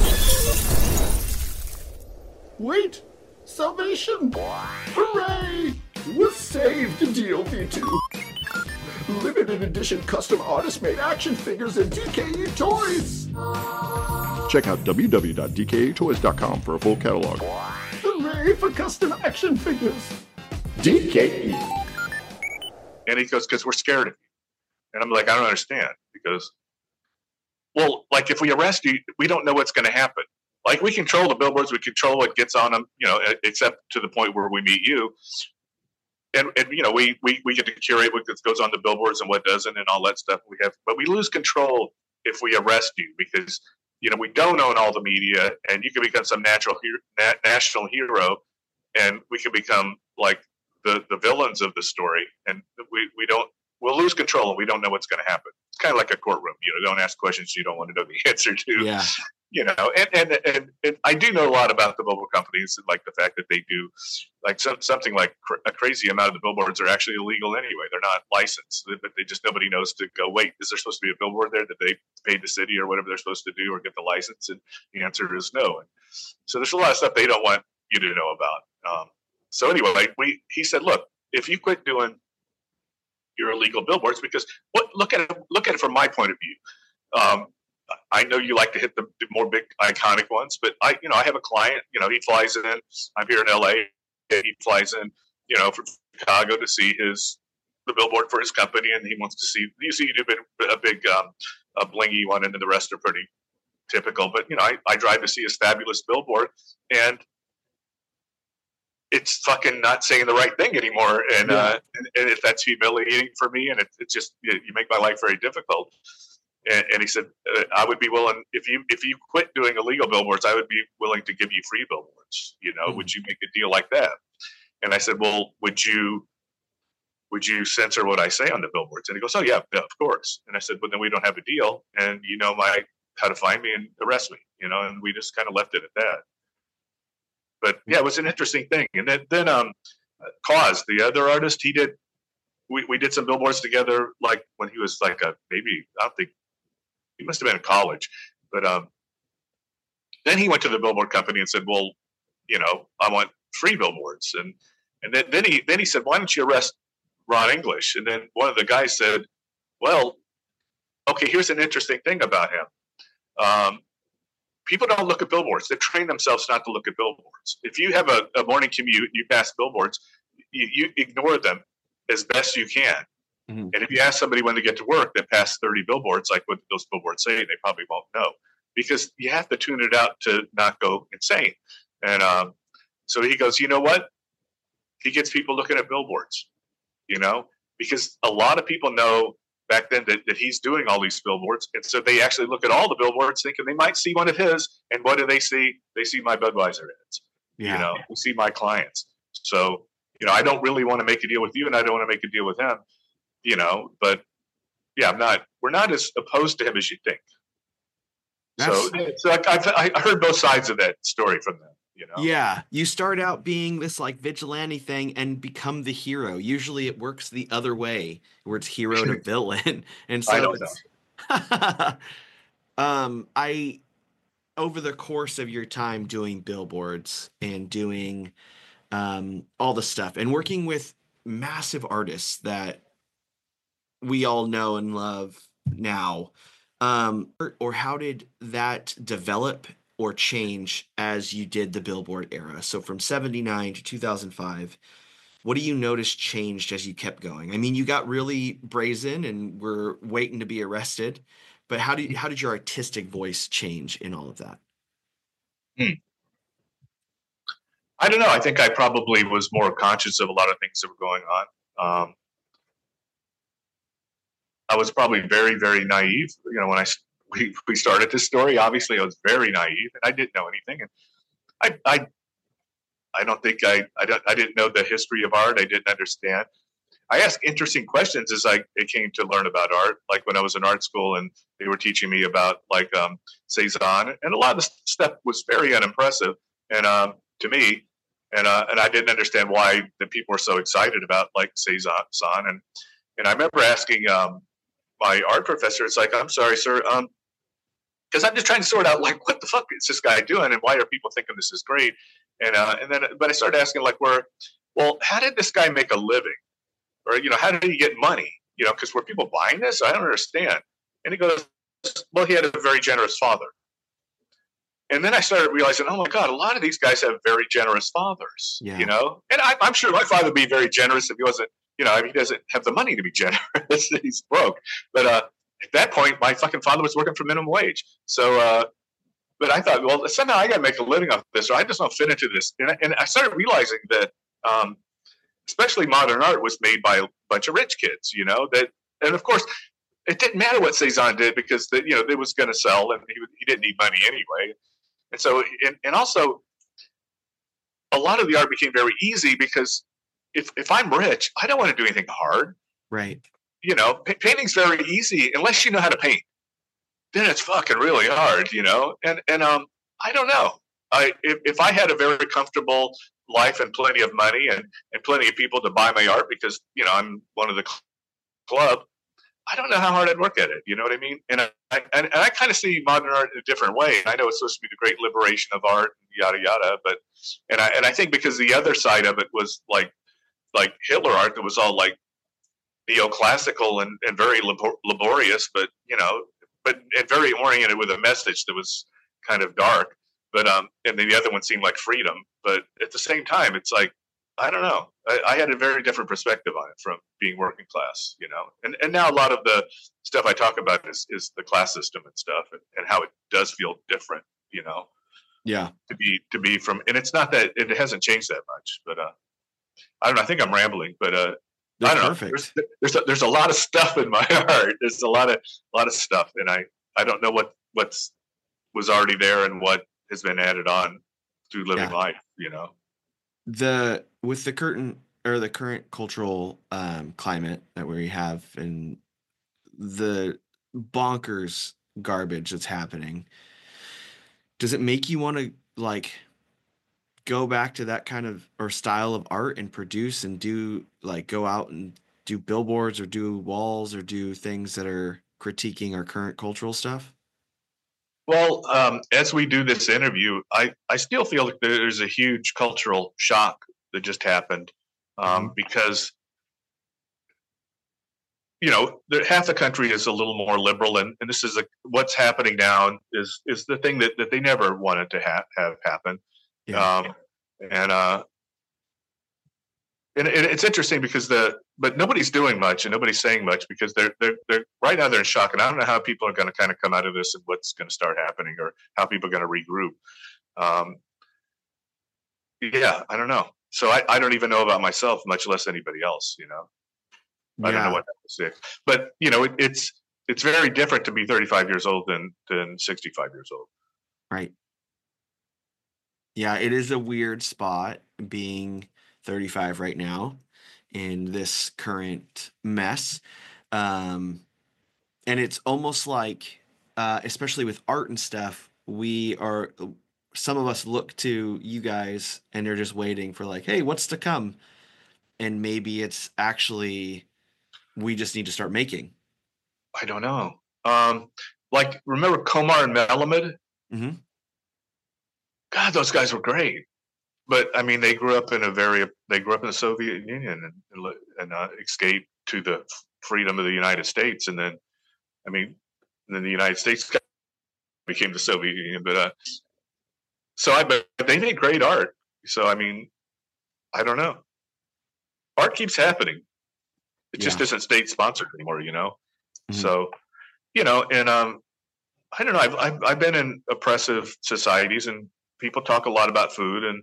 Wait, salvation. Hooray, we're saved, DOV2. Limited edition custom artist-made action figures and DKE toys. Check out www.dketoys.com for a full catalog. Hooray for custom action figures. DKE. And he goes, because we're scared of you. And I'm like, I don't understand. Because, well, like if we arrest you, we don't know what's going to happen. Like we control the billboards, we control what gets on them, you know, except to the point where we meet you. And you know, we get to curate what goes on the billboards and what doesn't and all that stuff we have. But we lose control if we arrest you because we don't own all the media, and you can become some national hero, and we can become like the villains of the story, and we'll lose control, and we don't know what's going to happen. It's kind of like a courtroom. Don't ask questions you don't want to know the answer to. Yeah. And I do know a lot about the billboard companies, like the fact that they do like something like a crazy amount of the billboards are actually illegal anyway. They're not licensed, but nobody knows to go, wait, is there supposed to be a billboard there that they paid the city or whatever they're supposed to do or get the license? And the answer is no. And so there's a lot of stuff they don't want you to know about. So anyway, he said, look, if you quit doing your illegal billboards, because look at it from my point of view. I know you like to hit the more big iconic ones, but I have a client, he flies in, I'm here in LA, and he flies in, from Chicago to see the billboard for his company. And he wants to see, you do a big a blingy one, and then the rest are pretty typical. But, I drive to see his fabulous billboard, and it's fucking not saying the right thing anymore. And, and if that's humiliating for me, and it's just, you make my life very difficult. And he said, I would be willing, if you quit doing illegal billboards, I would be willing to give you free billboards. Would you make a deal like that? And I said, well, would you censor what I say on the billboards? And he goes, oh yeah, of course. And I said, well, then we don't have a deal, and how to find me and arrest me, and we just kind of left it at that. But yeah, it was an interesting thing. And then Cause, the other artist, we did some billboards together, like when he was like he must have been in college, but then he went to the billboard company and said, well, I want free billboards. And then he said, why don't you arrest Ron English? And then one of the guys said, well, okay, here's an interesting thing about him. People don't look at billboards. They've trained themselves not to look at billboards. If you have a morning commute and you pass billboards, you ignore them as best you can. Mm-hmm. And if you ask somebody when they get to work that passed 30 billboards, like what those billboards say, they probably won't know, because you have to tune it out to not go insane. And so he goes, you know what? He gets people looking at billboards, because a lot of people know back then that he's doing all these billboards. And so they actually look at all the billboards thinking they might see one of his. And what do they see? They see my Budweiser ads. Yeah. They see my clients. So, I don't really want to make a deal with you, and I don't want to make a deal with him. But yeah, we're not as opposed to him as you think. So I heard both sides of that story from them, Yeah. You start out being this like vigilante thing and become the hero. Usually it works the other way, where it's hero to villain. And so I don't know. Over the course of your time doing billboards and doing all the stuff and working with massive artists that we all know and love now, or how did that develop or change as you did the billboard era? So from 79 to 2005, what do you notice changed as you kept going? I mean, you got really brazen and were waiting to be arrested, but how did your artistic voice change in all of that? I don't know. I think I probably was more conscious of a lot of things that were going on. I was probably very, very naive. When we started this story, obviously I was very naive and I didn't know anything. And I don't think I didn't know the history of art. I didn't understand. I asked interesting questions as I came to learn about art, like when I was in art school and they were teaching me about like Cezanne, and a lot of the stuff was very unimpressive and to me, and I didn't understand why the people were so excited about like Cezanne, and I remember asking my art professor, it's like, I'm sorry, sir, because I'm just trying to sort out like what the fuck is this guy doing and why are people thinking this is great, and then but I started asking like, how did this guy make a living? Or, how did he get money? Because were people buying this? I don't understand. And he goes, well, he had a very generous father. And then I started realizing, oh my God, a lot of these guys have very generous fathers, And I'm sure my father would be very generous if he wasn't, he doesn't have the money to be generous. He's broke. But at that point, my fucking father was working for minimum wage. So, but I thought, well, somehow I got to make a living off this, or I just don't fit into this. And I started realizing that, especially modern art was made by a bunch of rich kids, and of course, it didn't matter what Cezanne did because it was going to sell, and he didn't need money anyway. And so, and also, a lot of the art became very easy because if I'm rich, I don't want to do anything hard. Right. Painting's very easy unless you know how to paint. Then it's fucking really hard, And I don't know. If I had a very comfortable life and plenty of money and plenty of people to buy my art because I'm one of the club, I don't know how hard I'd work at it. You know what I mean? And I kind of see modern art in a different way. I know it's supposed to be the great liberation of art, yada yada. But I think because the other side of it was like Hitler art that was all like neoclassical and very laborious, but and very oriented with a message that was kind of dark. But and the other one seemed like freedom. But at the same time, it's like, I don't know. I had a very different perspective on it from being working class, And now a lot of the stuff I talk about is the class system and stuff, and how it does feel different, Yeah. To be from, and it's not that it hasn't changed that much, but I don't know. I think I'm rambling, but I don't know. Perfect. There's a lot of stuff in my art. There's a lot of stuff, and I don't know what was already there and what has been added on through living life, With the current cultural climate that we have and the bonkers garbage that's happening, does it make you want to like go back to that kind of or style of art and produce and do like go out and do billboards or do walls or do things that are critiquing our current cultural stuff? Well, as we do this interview, I still feel like there's a huge cultural shock that just happened because, half the country is a little more liberal, and this is what's happening now is the thing that they never wanted to have happen. Yeah. And it's interesting because but nobody's doing much and nobody's saying much because they're right now they're in shock, and I don't know how people are going to kind of come out of this and what's going to start happening or how people are going to regroup. I don't know. So I don't even know about myself, much less anybody else. I don't know what to say. But it's very different to be 35 years old than 65 years old. Right. Yeah, it is a weird spot being 35 right now in this current mess. And it's almost like, especially with art and stuff, some of us look to you guys and they're just waiting for like, hey, what's to come? And maybe it's actually, we just need to start making. I don't know. Like, remember Komar and Melamed? Mm-hmm. God, those guys were great. But I mean, they grew up in the Soviet Union and escaped to the freedom of the United States, and then the United States became the Soviet Union. But but they made great art. So I mean, I don't know. Art keeps happening. It just isn't state sponsored anymore, Mm-hmm. So, and I don't know. I've been in oppressive societies, and people talk a lot about food, and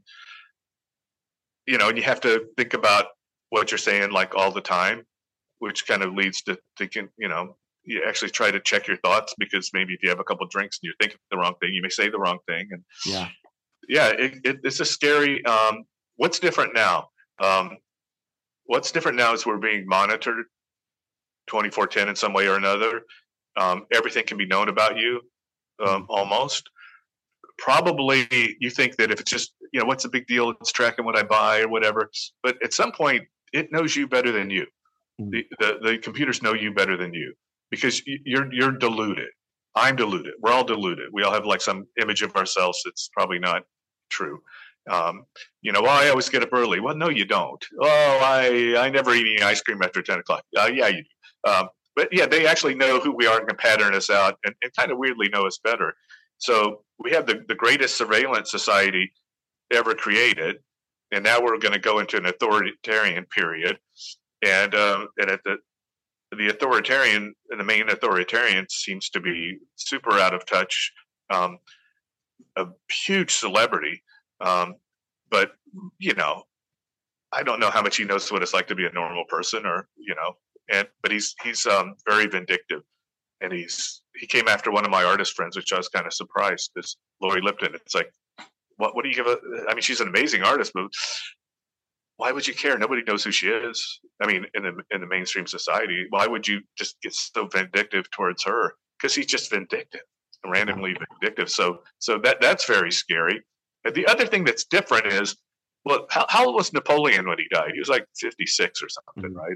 and you have to think about what you're saying like all the time, which kind of leads to thinking, you actually try to check your thoughts, because maybe if you have a couple of drinks and you're thinking the wrong thing, you may say the wrong thing. And it's a scary, what's different now? What's different now is we're being monitored 24/10 in some way or another. Everything can be known about you, almost. Probably you think that if it's just, what's the big deal? It's tracking what I buy or whatever. But at some point, it knows you better than you. The computers know you better than you, because you're deluded. I'm deluded. We're all deluded. We all have like some image of ourselves that's probably not true. Well, I always get up early. Well, no, you don't. Oh, I never eat any ice cream after 10 o'clock. Yeah, you do. But yeah, they actually know who we are and can pattern us out and kind of weirdly know us better. So we have the greatest surveillance society ever created, and now we're going to go into an authoritarian period. And at the authoritarian, the main authoritarian seems to be super out of touch, a huge celebrity. But I don't know how much he knows what it's like to be a normal person, or but he's very vindictive. and he came after one of my artist friends, which I was kind of surprised. This Lori Lipton. It's like, what do you give I mean, she's an amazing artist, but why would you care? Nobody knows who she is. I mean, in the mainstream society, why would you just get so vindictive towards her? Because he's just vindictive, randomly vindictive. So that's very scary. And the other thing that's different is, well, how old was Napoleon when he died? He was like 56 or something, right?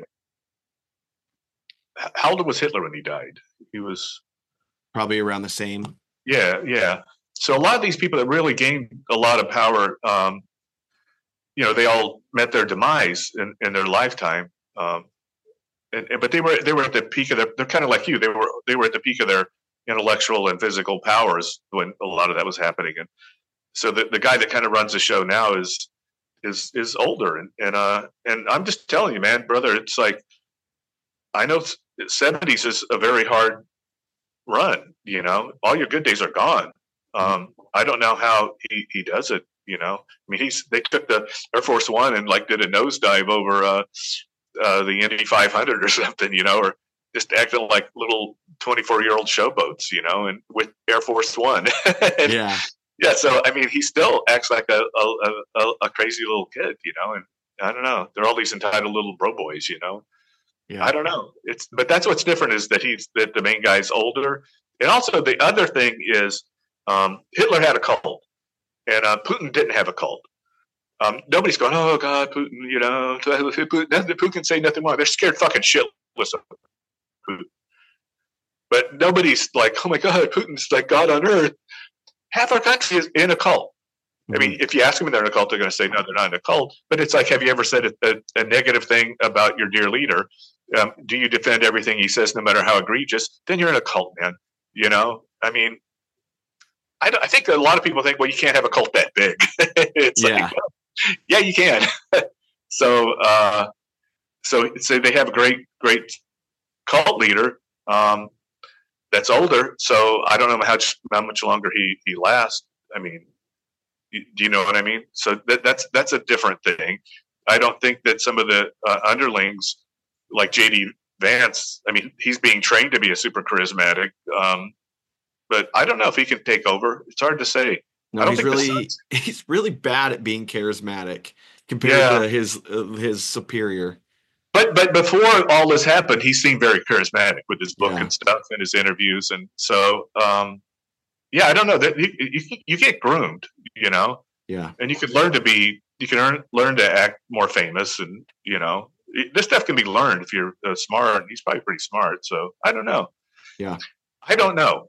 How old was Hitler when he died? He was probably around the same. Yeah. So a lot of these people that really gained a lot of power, they all met their demise in their lifetime. But they were at the peak of they're kind of like you. They were at the peak of their intellectual and physical powers when a lot of that was happening. And so the guy that kind of runs the show now is older. And I'm just telling you, man, brother, it's like, I know 70s is a very hard run. All your good days are gone. I don't know how he does it. I mean, they took the Air Force One and like did a nosedive over the Indy 500 or something, or just acting like little 24-year-old showboats, and with Air Force One. Yeah. Yeah. So I mean, he still acts like a crazy little kid, and I don't know. They're all these entitled little bro boys, Yeah. I don't know. But that's what's different is that the main guy's older, and also the other thing is Hitler had a cult. And Putin didn't have a cult. Nobody's going, oh, God, Putin, Putin can say nothing wrong. They're scared fucking shitless of Putin. But nobody's like, oh, my God, Putin's like God on earth. Half our country is in a cult. I mean, if you ask them if they're in a cult, they're going to say, no, they're not in a cult. But it's like, have you ever said a negative thing about your dear leader? Do you defend everything he says, no matter how egregious? Then you're in a cult, man. I mean, I think that a lot of people think, well, you can't have a cult that big. It's like, yeah, you can. So they have a great cult leader that's older. So I don't know how much longer he lasts. I mean, do you know what I mean? So that's a different thing. I don't think that some of the underlings like JD Vance, I mean, he's being trained to be a super charismatic. But I don't know if he can take over. It's hard to say. No, he's really bad at being charismatic compared to his superior. But before all this happened, he seemed very charismatic with his book and stuff and his interviews. And so, I don't know that you get groomed, Yeah. And you can learn to act more famous, and this stuff can be learned if you're smart. And he's probably pretty smart. So I don't know. Yeah. I don't know.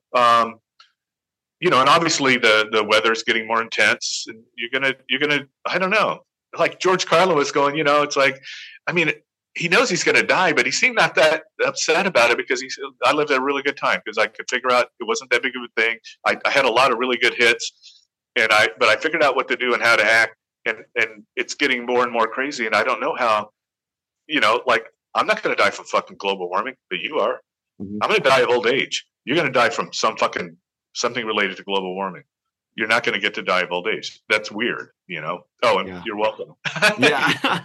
And obviously the weather's getting more intense, and you're gonna. I don't know. Like George Carlin was going, it's like, I mean, he knows he's gonna die, but he seemed not that upset about it because he said, I lived a really good time because I could figure out it wasn't that big of a thing. I had a lot of really good hits, but I figured out what to do and how to act, and it's getting more and more crazy, and I don't know how. Like I'm not gonna die from fucking global warming, but you are. Mm-hmm. I'm gonna die of old age. You're going to die from something related to global warming. You're not going to get to die of old age. That's weird, Oh, and you're welcome. Yeah.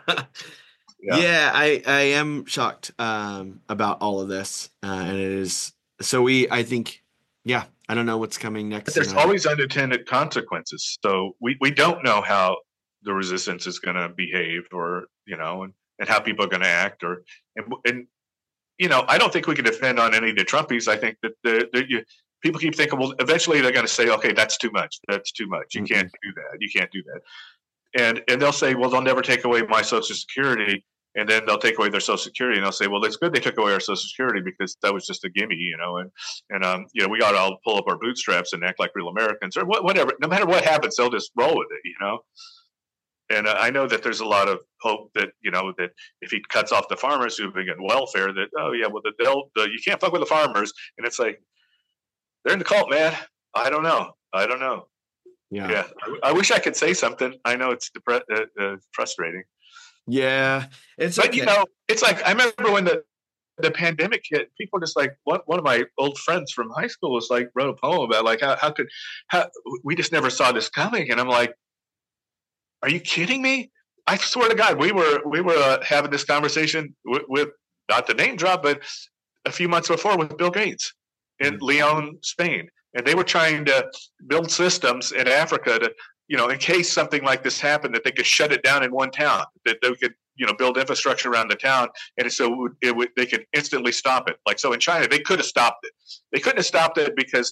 Yeah, I am shocked about all of this. And it is, so I think, I don't know what's coming next. But there's always unintended consequences. So we don't know how the resistance is going to behave or, and how people are going to act and I don't think we can defend on any of the Trumpies. I think that people keep thinking, well, eventually they're going to say, okay, that's too much. That's too much. You can't do that. You can't do that. And they'll say, well, they'll never take away my Social Security. And then they'll take away their Social Security, and they'll say, well, it's good they took away our Social Security because that was just a gimme, and we got to all pull up our bootstraps and act like real Americans or whatever. No matter what happens, they'll just roll with it, And I know that there's a lot of hope that, that if he cuts off the farmers who've been getting welfare, that, you can't fuck with the farmers. And it's like, they're in the cult, man. I don't know. Yeah. I wish I could say something. I know it's frustrating. Yeah. It's like, I remember when the pandemic hit, people just like, one of my old friends from high school was like, wrote a poem about like, how we just never saw this coming. And I'm like, are you kidding me? I swear to God, we were having this conversation with not the name drop, but a few months before with Bill Gates in Leon, Spain. And they were trying to build systems in Africa to, in case something like this happened, that they could shut it down in one town, that they could, build infrastructure around the town. And so they could instantly stop it. Like, so in China, they could have stopped it. They couldn't have stopped it because,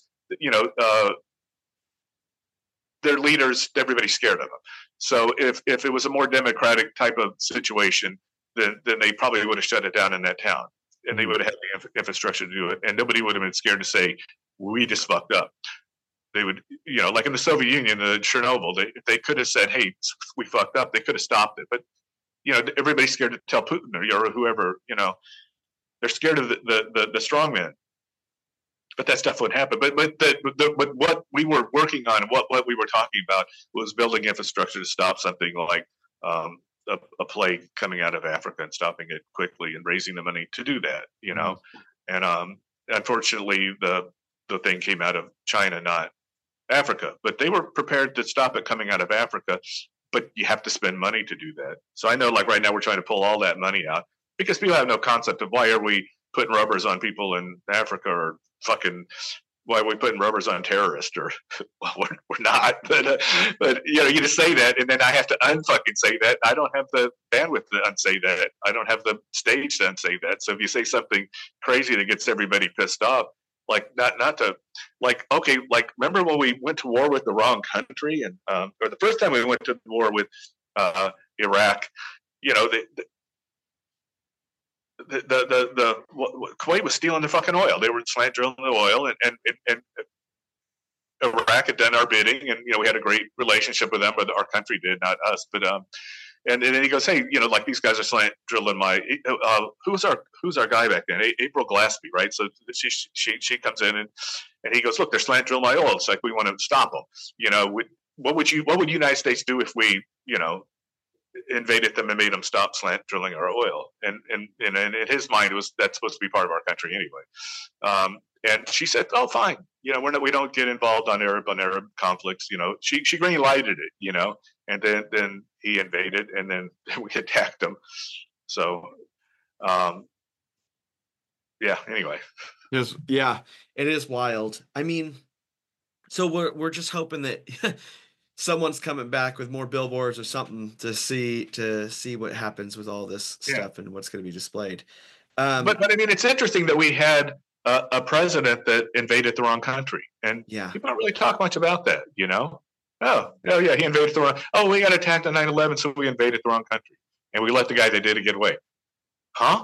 their leaders, everybody's scared of them. So if it was a more democratic type of situation, then they probably would have shut it down in that town. And they would have had the infrastructure to do it. And nobody would have been scared to say, we just fucked up. They would, like in the Soviet Union, Chernobyl, they could have said, hey, we fucked up. They could have stopped it. But, everybody's scared to tell Putin or whoever, they're scared of the strongmen. But that stuff would happen. But what we were working on and what we were talking about was building infrastructure to stop something like a plague coming out of Africa and stopping it quickly and raising the money to do that, And unfortunately, the thing came out of China, not Africa. But they were prepared to stop it coming out of Africa. But you have to spend money to do that. So I know, like right now, we're trying to pull all that money out because people have no concept of why are we putting rubbers on people in Africa or why are we putting rubbers on terrorists or well, we're not, but you just say that and then I have to unfucking say that. I don't have the bandwidth to unsay that. I don't have the stage to unsay that. So if you say something crazy that gets everybody pissed off, like not to like, okay, like remember when we went to war with the wrong country and or the first time we went to war with Iraq, the Kuwait was stealing the fucking oil. They were slant drilling the oil, and Iraq had done our bidding, and we had a great relationship with them, but our country did, not us. But and then he goes, hey, like these guys are slant drilling my. Who's our guy back then? April Glaspie, right? So she comes in and he goes, look, they're slant drilling my oil. It's like we want to stop them. What would the United States do if we invaded them and made them stop slant drilling our oil? And in his mind, that's supposed to be part of our country anyway. And she said, "Oh, fine. We don't get involved on Arab conflicts. She green lighted it. And then he invaded, and then we attacked him. So, yeah. Anyway, it is wild. I mean, so we're just hoping that someone's coming back with more billboards or something to see what happens with all this stuff and what's going to be displayed. But I mean, it's interesting that we had a president that invaded the wrong country, and people don't really talk much about that. Oh yeah, he invaded the wrong. Oh, we got attacked on 9/11, so we invaded the wrong country, and we let the guy that did it get away. Huh?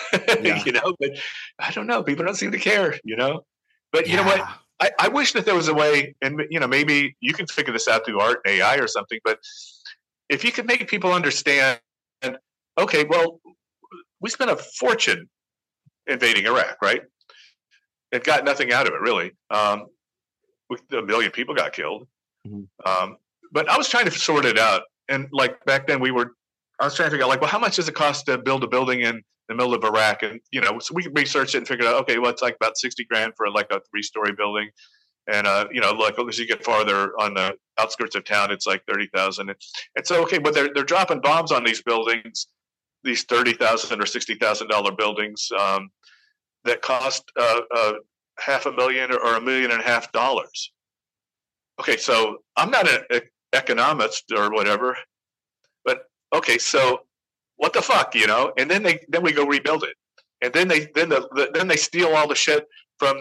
But I don't know. People don't seem to care. But you know what? I wish that there was a way, and maybe you can figure this out through art and AI or something, but if you could make people understand, okay, well, we spent a fortune invading Iraq, right? It got nothing out of it, really. A million people got killed. Mm-hmm. But I was trying to sort it out. And like back then I was trying to figure out like, well, how much does it cost to build a building in the middle of Iraq? And, so we could research it and figure out, okay, well, it's like about $60,000 for like a 3-story building. And, like as you get farther on the outskirts of town, it's like 30,000. And so, okay, but they're dropping bombs on these buildings, these $30,000 or $60,000 buildings that cost $500,000 or $1.5 million. Okay, so I'm not an economist or whatever, but okay, so what the fuck, And then we go rebuild it, and then they steal all the shit from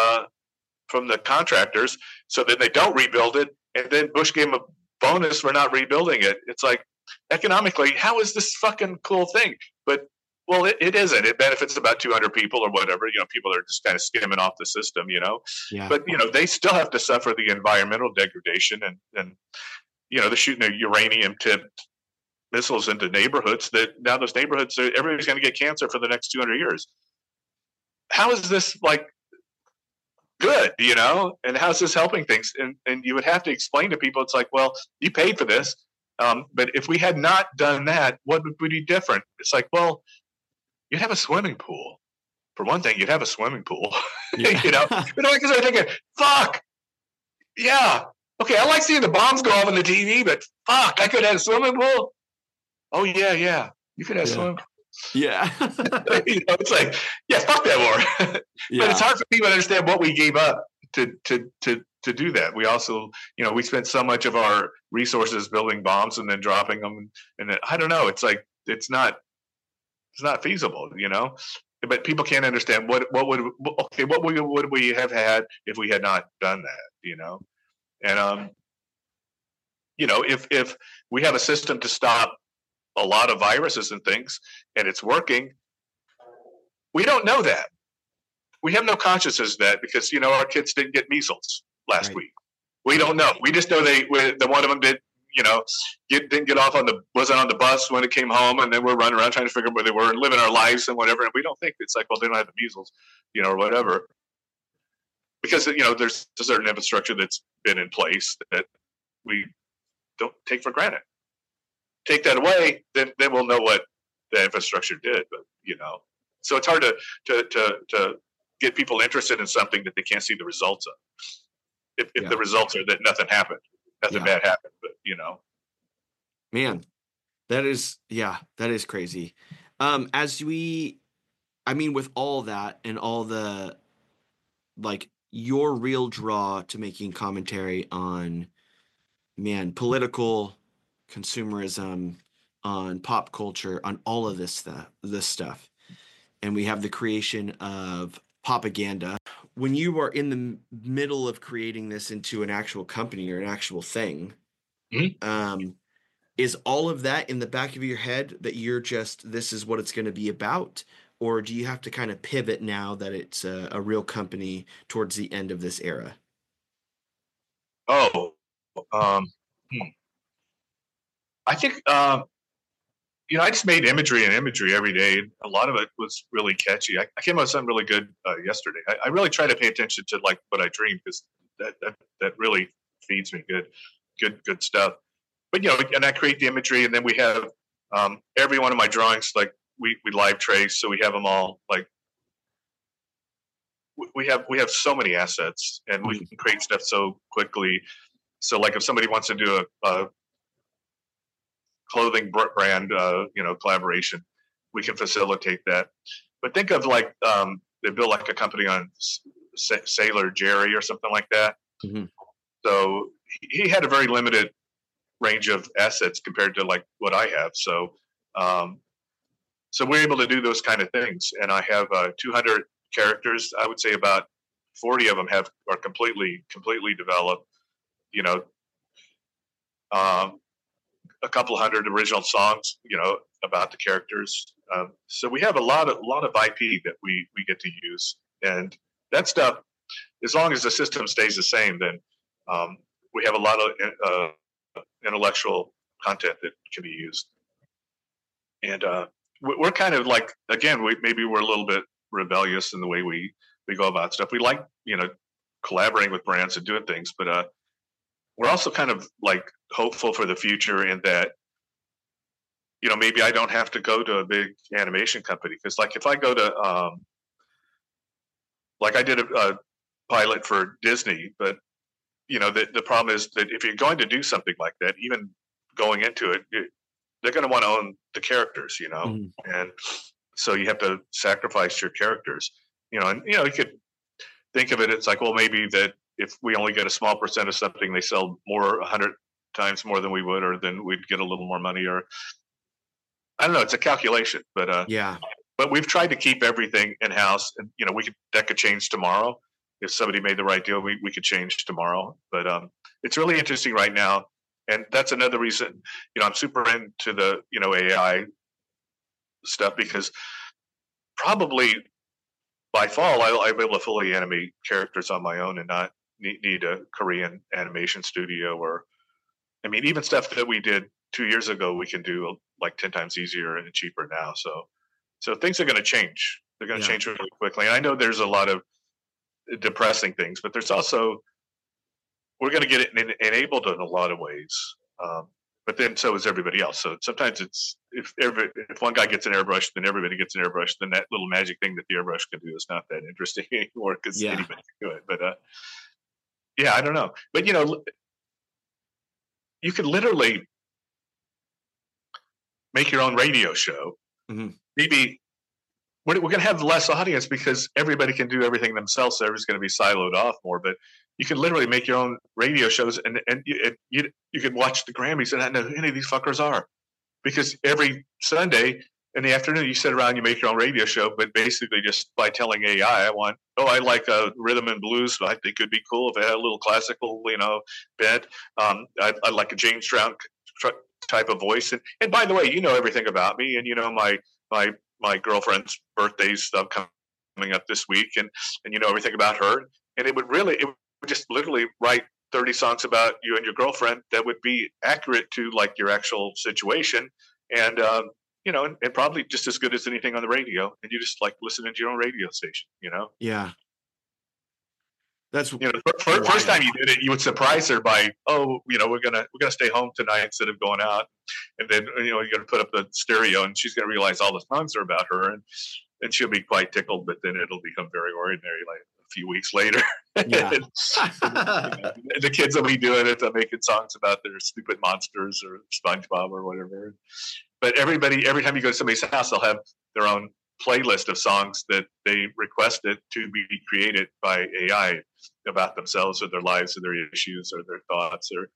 the contractors, so then they don't rebuild it, and then Bush gave them a bonus for not rebuilding it. It's like economically, how is this fucking cool thing? But well, it isn't. It benefits about 200 people or whatever. People are just kind of skimming off the system. Yeah. But they still have to suffer the environmental degradation, and they're shooting a uranium-tipped missiles into neighborhoods that now those neighborhoods, everybody's going to get cancer for the next 200 years. How is this like good, and how's this helping things? And you would have to explain to people, it's like, well, you paid for this. But if we had not done that, what would be different? It's like, well, you'd have a swimming pool. For one thing, you'd have a swimming pool, because I'm thinking, fuck, yeah. Okay, I like seeing the bombs go off on the TV, but fuck, I could have a swimming pool. Oh, yeah. You could have swimming pool. Yeah. It's like, yeah, fuck that war. But it's hard for people to understand what we gave up to do that. We also, we spent so much of our resources building bombs and then dropping them. And then, I don't know. It's like, it's not feasible, but people can't understand what would we have had if we had not done that, and, if we have a system to stop a lot of viruses and things and it's working, we don't know that. We have no consciousness of that because, our kids didn't get measles last week. We don't know. We just know the one of them did, didn't get off wasn't on the bus when it came home, and then we're running around trying to figure out where they were and living our lives and whatever. And we don't think it's like, well, they don't have the measles, or whatever. Because, there's a certain infrastructure that's been in place that we don't take for granted. Take that away, then we'll know what the infrastructure did. But, so it's hard to get people interested in something that they can't see the results of. If the results are that nothing happened, nothing bad happened, but man, that is crazy. With all that and all the, like, your real draw to making commentary on, political consumerism, on pop culture, on all of this stuff. And we have the creation of Popaganda. When you are in the middle of creating this into an actual company or an actual thing, is all of that in the back of your head that you're just, this is what it's going to be about? Or do you have to kind of pivot now that it's a real company towards the end of this era? I think, I just made imagery every day. A lot of it was really catchy. I came up with something really good yesterday. I really try to pay attention to like what I dream, because that really feeds me good stuff. But, and I create the imagery, and then we have every one of my drawings, like we live trace. So we have them all, like, we have so many assets, and we can create stuff so quickly. So like if somebody wants to do a clothing brand, collaboration, we can facilitate that. But think of like, they built like a company on Sailor Jerry or something like that. Mm-hmm. So he had a very limited range of assets compared to like what I have. So, so we're able to do those kind of things. And I have 200 characters. I would say about 40 of them are completely developed. A couple hundred original songs, about the characters. So we have a lot of IP that we get to use, and that stuff, as long as the system stays the same, then we have a lot of intellectual content that can be used. And we're kind of like, again, we're a little bit rebellious in the way we go about stuff. We like, collaborating with brands and doing things, but we're also kind of like hopeful for the future in that, maybe I don't have to go to a big animation company. Because like if I go to, like I did a pilot for Disney, but the problem is that if you're going to do something like that, even going into it, they're going to want to own the characters, and so you have to sacrifice your characters, and you could think of it, it's like, well, maybe that if we only get a small percent of something, they sell 100 times more than we would, or then we'd get a little more money, or I don't know. It's a calculation, but but we've tried to keep everything in house, and that could change tomorrow. If somebody made the right deal, we could change tomorrow. But it's really interesting right now, and that's another reason I'm super into the AI stuff, because probably by fall I'll be able to fully animate characters on my own and not need a Korean animation studio, or even stuff that we did 2 years ago, we can do like 10 times easier and cheaper now. So things are going to change. They're going to change really quickly. And I know there's a lot of depressing things, but there's also, we're going to get it enabled in a lot of ways. But then so is everybody else. So sometimes it's, if one guy gets an airbrush, then everybody gets an airbrush, then that little magic thing that the airbrush can do is not that interesting anymore, because anybody can do it. But I don't know. But you could literally make your own radio show maybe we're going to have less audience because everybody can do everything themselves. So everybody's going to be siloed off more. But you can literally make your own radio shows, and you can watch the Grammys and not know who any of these fuckers are, because every Sunday in the afternoon you sit around, you make your own radio show, but basically just by telling AI, I like rhythm and blues. So I think it'd be cool if it had a little classical, bent. I like a James Brown type of voice. And by the way, you know everything about me, and you know my girlfriend's birthday's coming up this week, and you know everything about her. And it would just literally write 30 songs about you and your girlfriend that would be accurate to like your actual situation, and and probably just as good as anything on the radio. And you just like listening to your own radio station, Yeah. That's first time you did it, you would surprise her by, we're gonna stay home tonight instead of going out, and then you're gonna put up the stereo, and she's gonna realize all the songs are about her, and she'll be quite tickled, but then it'll become very ordinary like a few weeks later. Yeah. The kids will be doing it, they're making songs about their stupid monsters or SpongeBob or whatever. But every time you go to somebody's house, they'll have their own playlist of songs that they requested to be created by AI about themselves or their lives or their issues or their thoughts or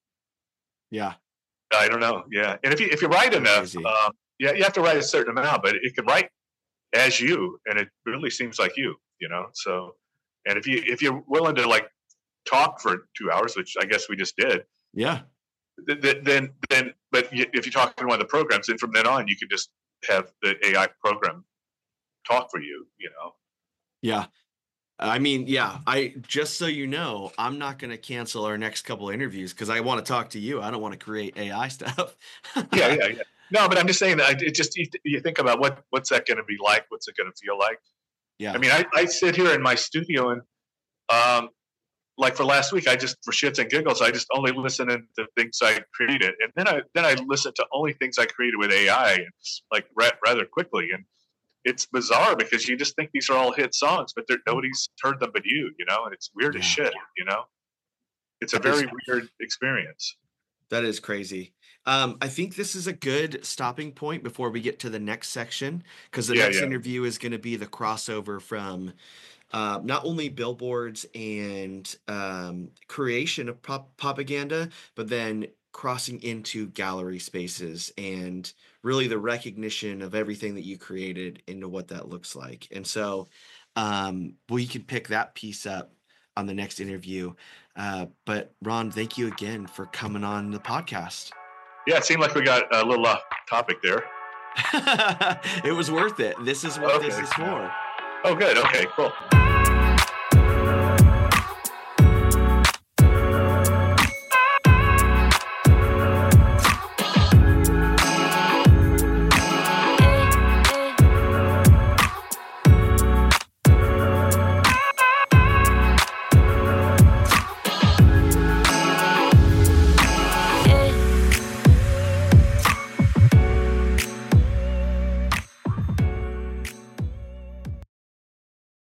I don't know. Yeah. And if you write enough, you have to write a certain amount, but it can write as you, and it really seems like you, so, and if you're willing to like talk for 2 hours, which I guess we just did. Yeah. Then, but if you talk in one of the programs, then from then on, you can just have the AI program talk for you, Yeah. I mean, I just so you know, I'm not going to cancel our next couple interviews because I want to talk to you. I don't want to create AI stuff. Yeah. No, but I'm just saying that it just, you think about what's that going to be like? What's it going to feel like? Yeah. I mean, I sit here in my studio and, like for last week, I just, for shits and giggles, I just only listen to things I created. And then I listen to only things I created with AI, like rather quickly. And it's bizarre because you just think these are all hit songs, but nobody's heard them but you, and it's weird as shit, It's a very weird experience. That is crazy. I think this is a good stopping point before we get to the next section, because the next interview is going to be the crossover from not only billboards and creation of propaganda, but then crossing into gallery spaces and really the recognition of everything that you created into what that looks like. And so we can pick that piece up on the next interview. But Ron, thank you again for coming on the podcast. Yeah, it seemed like we got a little off topic there. It was worth it. This is what this is for. Oh, good. Okay, cool.